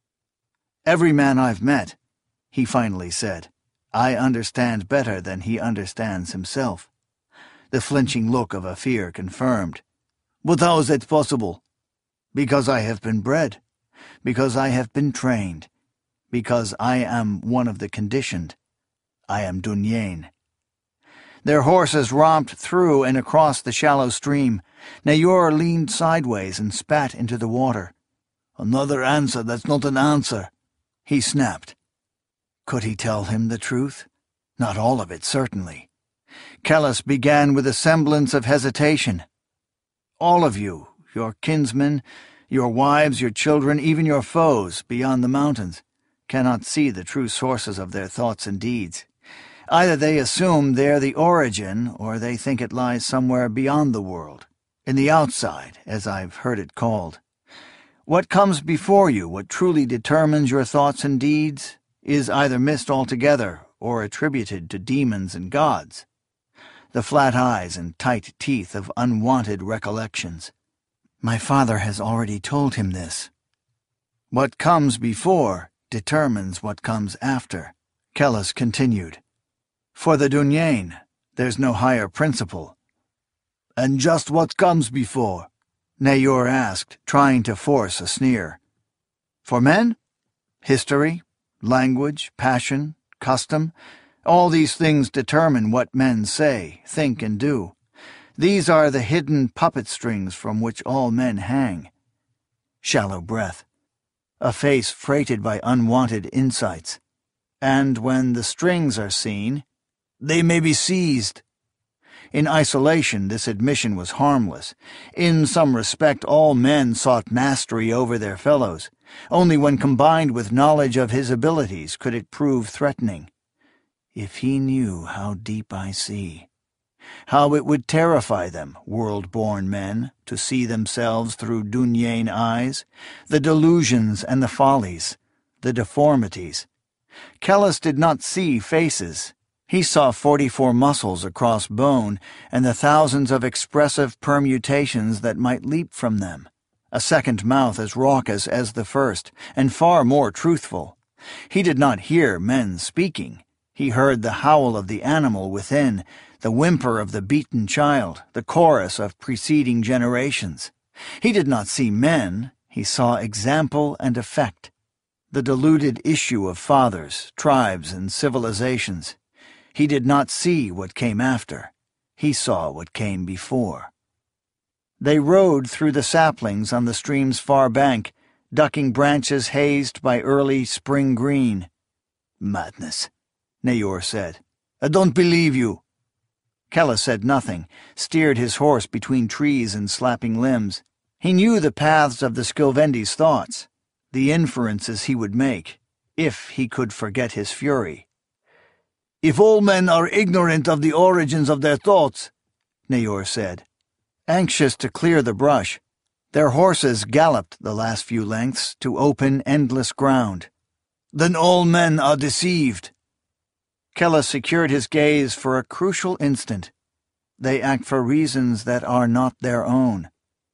"Every man I've met," he finally said, "I understand better than he understands himself." The flinching look of a fear confirmed. "But how is that possible?" "Because I have been bred. Because I have been trained. Because I am one of the conditioned. I am Dunyain." Their horses romped through and across the shallow stream. Nayor leaned sideways and spat into the water. "Another answer that's not an answer," he snapped. Could he tell him the truth? Not all of it, certainly. Kellis began with a semblance of hesitation. "All of you, your kinsmen, your wives, your children, even your foes beyond the mountains, cannot see the true sources of their thoughts and deeds. Either they assume they're the origin, or they think it lies somewhere beyond the world, in the outside, as I've heard it called. What comes before you, what truly determines your thoughts and deeds, is either missed altogether or attributed to demons and gods." The flat eyes and tight teeth of unwanted recollections. "My father has already told him this." "What comes before determines what comes after," Kellis continued. "For the Dunyain, there's no higher principle." "And just what comes before?" Nayor asked, trying to force a sneer. "For men? History, language, passion, custom, all these things determine what men say, think, and do. These are the hidden puppet strings from which all men hang." Shallow breath. a face freighted by unwanted insights. And when the strings are seen, they may be seized. In isolation, this admission was harmless. In some respect, all men sought mastery over their fellows. Only when combined with knowledge of his abilities could it prove threatening. If he knew how deep I see, how it would terrify them, world-born men, to see themselves through Dunyain eyes, the delusions and the follies, the deformities. Kellis did not see faces. He saw forty-four muscles across bone and the thousands of expressive permutations that might leap from them. A second mouth as raucous as the first, and far more truthful. He did not hear men speaking. He heard the howl of the animal within, the whimper of the beaten child, the chorus of preceding generations. He did not see men, he saw example and effect. The deluded issue of fathers, tribes, and civilizations. He did not see what came after. He saw what came before. They rode through the saplings on the stream's far bank, ducking branches hazed by early spring green. "Madness," Nayor said. "I don't believe you." Kellis said nothing, steered his horse between trees and slapping limbs. He knew the paths of the Skilvendi's thoughts, the inferences he would make, if he could forget his fury. "If all men are ignorant of the origins of their thoughts," Nayor said, anxious to clear the brush. Their horses galloped the last few lengths to open, endless ground. "then all men are deceived." Kellis secured his gaze for a crucial instant. They act for reasons that are not their own.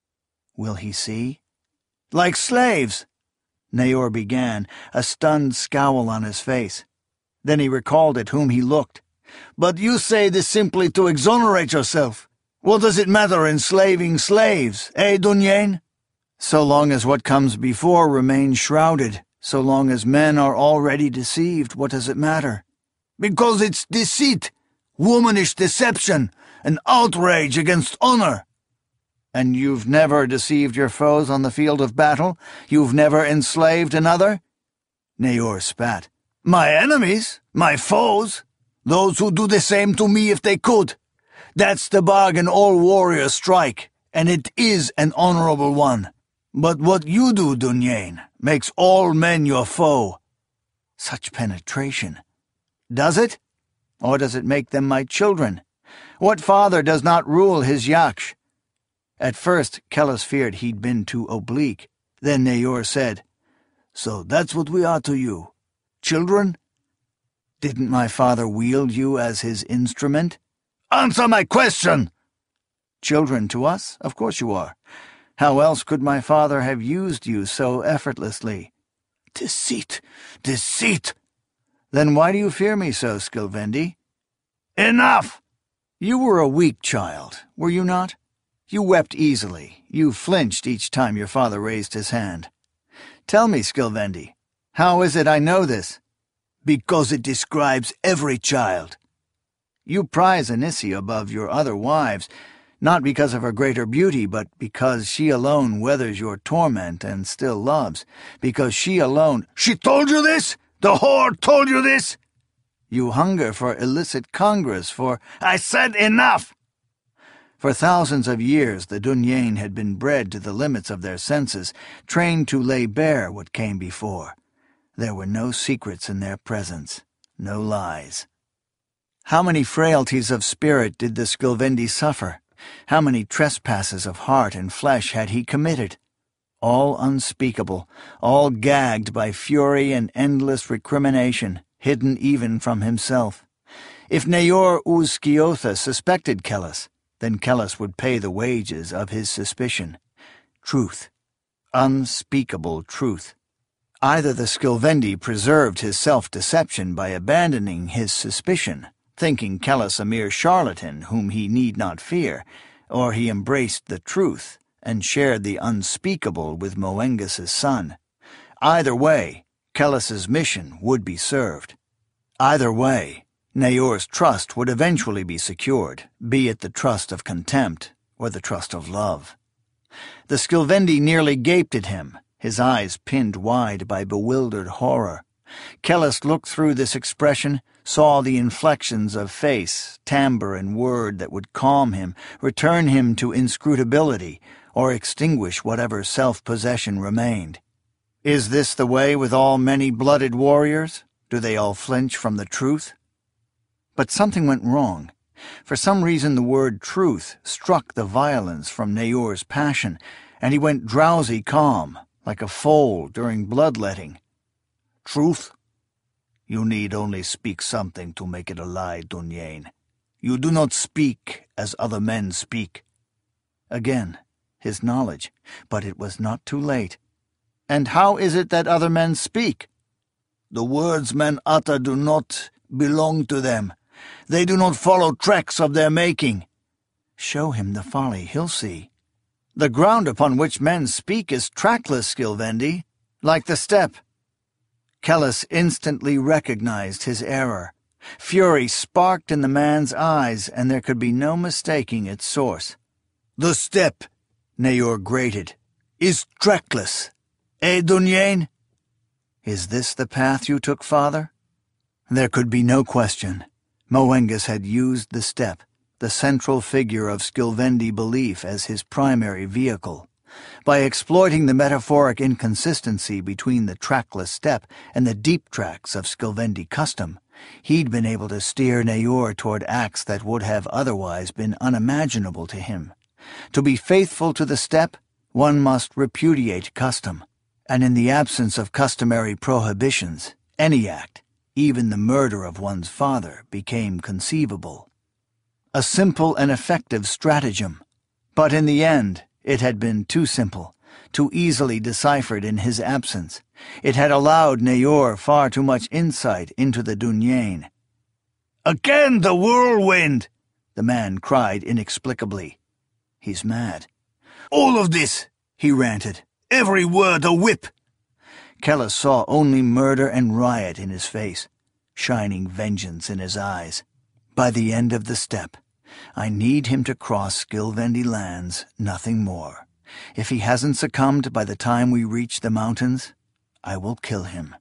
Will he see? "Like slaves," Nayor began, a stunned scowl on his face. Then he recalled at whom he looked. "But you say this simply to exonerate yourself. What does it matter enslaving slaves, eh, Dunyain?" "So long as what comes before remains shrouded, so long as men are already deceived, what does it matter?" "Because it's deceit, womanish deception, an outrage against honor." "And you've never deceived your foes on the field of battle? You've never enslaved another?" Nayor spat. "My enemies, my foes, those who do the same to me if they could. That's the bargain all warriors strike, and it is an honorable one. But what you do, Dunyain, makes all men your foe." Such penetration. Does it? Or does it make them my children? What father does not rule his yaksh? At first, Kellis feared he'd been too oblique. Then Nayor said, "So that's what we are to you. Children?" "Didn't my father wield you as his instrument?" "Answer my question!" "Children to us? Of course you are. How else could my father have used you so effortlessly?" "Deceit! Deceit!" "Then why do you fear me so, Skilvendi?" "Enough!" "You were a weak child, were you not? You wept easily. You flinched each time your father raised his hand. Tell me, Skilvendi, how is it I know this?" "Because it describes every child." "You prize Anissi above your other wives, not because of her greater beauty, but because she alone weathers your torment and still loves, because she alone—" "She told you this? The whore told you this?" "You hunger for illicit congress, for—" "I said enough!" For thousands of years the Dunyain had been bred to the limits of their senses, trained to lay bare what came before. There were no secrets in their presence, no lies. How many frailties of spirit did the Skilvendi suffer? How many trespasses of heart and flesh had he committed? All unspeakable, all gagged by fury and endless recrimination, hidden even from himself. If Nayor uz Sciotha suspected Kellis, then Kellis would pay the wages of his suspicion. Truth. Unspeakable truth. Either the Skilvendi preserved his self-deception by abandoning his suspicion, thinking Kellis a mere charlatan whom he need not fear, or he embraced the truth and shared the unspeakable with Moengus' son. Either way, Kellis's mission would be served. Either way, Nayor's trust would eventually be secured, be it the trust of contempt or the trust of love. The Skilvendi nearly gaped at him, his eyes pinned wide by bewildered horror. Kellis looked through this expression, saw the inflections of face, timbre, and word that would calm him, return him to inscrutability, or extinguish whatever self-possession remained. Is this the way with all many-blooded warriors? Do they all flinch from the truth? But something went wrong. For some reason the word truth struck the violence from Nayor's passion, and he went drowsy calm, like a foal during bloodletting. Truth? You need only speak something to make it a lie, Dunyain. You do not speak as other men speak. Again, his knowledge, but it was not too late. And how is it that other men speak? The words men utter do not belong to them. They do not follow tracks of their making. Show him the folly, he'll see. The ground upon which men speak is trackless, Skilvendi, like the steppe. Kellis instantly recognized his error. Fury sparked in the man's eyes, and there could be no mistaking its source. The steppe, Nayor grated, is trackless. Eh, Dunyain? Is this the path you took, father? There could be no question. Moengus had used the steppe, the central figure of Skilvendi belief, as his primary vehicle. By exploiting the metaphoric inconsistency between the trackless steppe and the deep tracks of Skilvendi custom, he'd been able to steer Nayor toward acts that would have otherwise been unimaginable to him. To be faithful to the steppe, one must repudiate custom, and in the absence of customary prohibitions, any act, even the murder of one's father, became conceivable. A simple and effective stratagem, but in the end it had been too simple, too easily deciphered in his absence. It had allowed Nayor far too much insight into the Dunyain. "Again the whirlwind!" the man cried inexplicably. He's mad. "All of this," he ranted. "Every word a whip." Kellis saw only murder and riot in his face, shining vengeance in his eyes. By the end of the steppe, I need him to cross Skilvendi lands, nothing more. If he hasn't succumbed by the time we reach the mountains, I will kill him.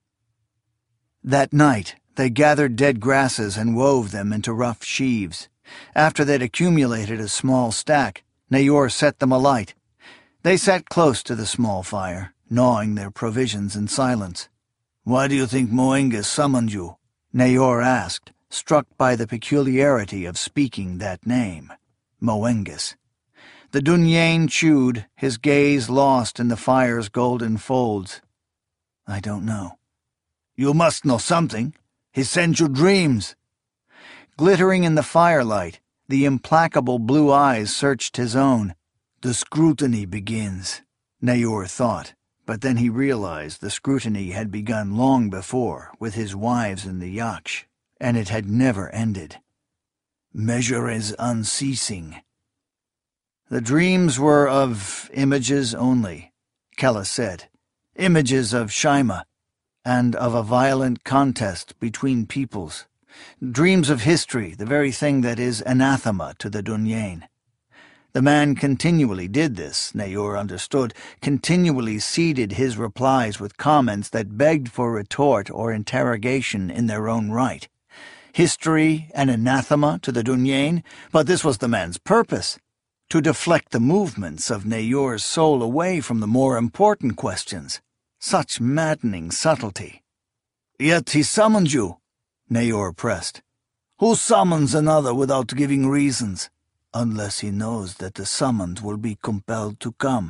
That night, they gathered dead grasses and wove them into rough sheaves. After they'd accumulated a small stack, Nayor set them alight. They sat close to the small fire, gnawing their provisions in silence. "Why do you think Moengus summoned you?" Nayor asked, struck by the peculiarity of speaking that name, Moengus. The Dunyain chewed, his gaze lost in the fire's golden folds. "I don't know." "You must know something. He sent you dreams." Glittering in the firelight, the implacable blue eyes searched his own. "The scrutiny begins," Nayor thought, but then he realized the scrutiny had begun long before, with his wives in the Yaksh, and it had never ended. "Measure is unceasing." The dreams were of images only, Kellis said. Images of Shaima, and of a violent contest between peoples. Dreams of history, the very thing that is anathema to the Dunyain. The man continually did this, Nayor understood, continually seeded his replies with comments that begged for retort or interrogation in their own right. History and anathema to the Dunyain, but this was the man's purpose, to deflect the movements of Nayor's soul away from the more important questions. Such maddening subtlety. "Yet he summoned you," Nayor pressed. "Who summons another without giving reasons? Unless he knows that the summoned will be compelled to come."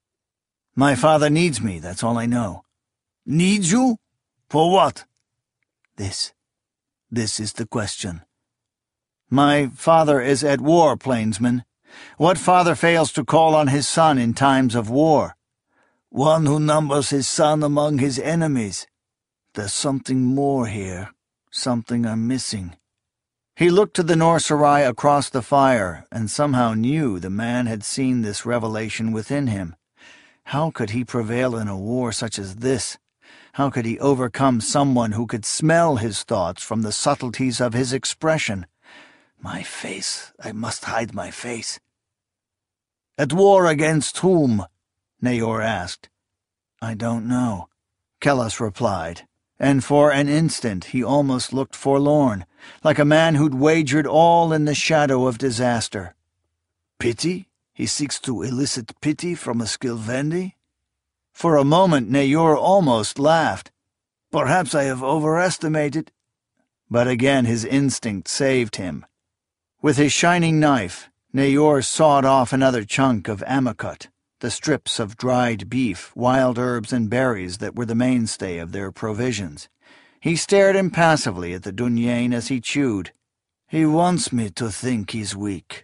"My father needs me, that's all I know." "Needs you? For what?" This. This is the question. "My father is at war, Plainsman. What father fails to call on his son in times of war? One who numbers his son among his enemies. There's something more here, something I'm missing." He looked to the Nor Sarai across the fire, and somehow knew the man had seen this revelation within him. How could he prevail in a war such as this? How could he overcome someone who could smell his thoughts from the subtleties of his expression? My face, I must hide my face. "At war against whom?" Nayor asked. I don't know, Kellas replied, and for an instant he almost looked forlorn, like a man who'd wagered all in the shadow of disaster. Pity? He seeks to elicit pity from a Skilvendi? For a moment Nayor almost laughed. Perhaps I have overestimated. But again his instinct saved him. With his shining knife, Nayor sawed off another chunk of amakut, the strips of dried beef, wild herbs, and berries that were the mainstay of their provisions. He stared impassively at the Dunyain as he chewed. He wants me to think he's weak.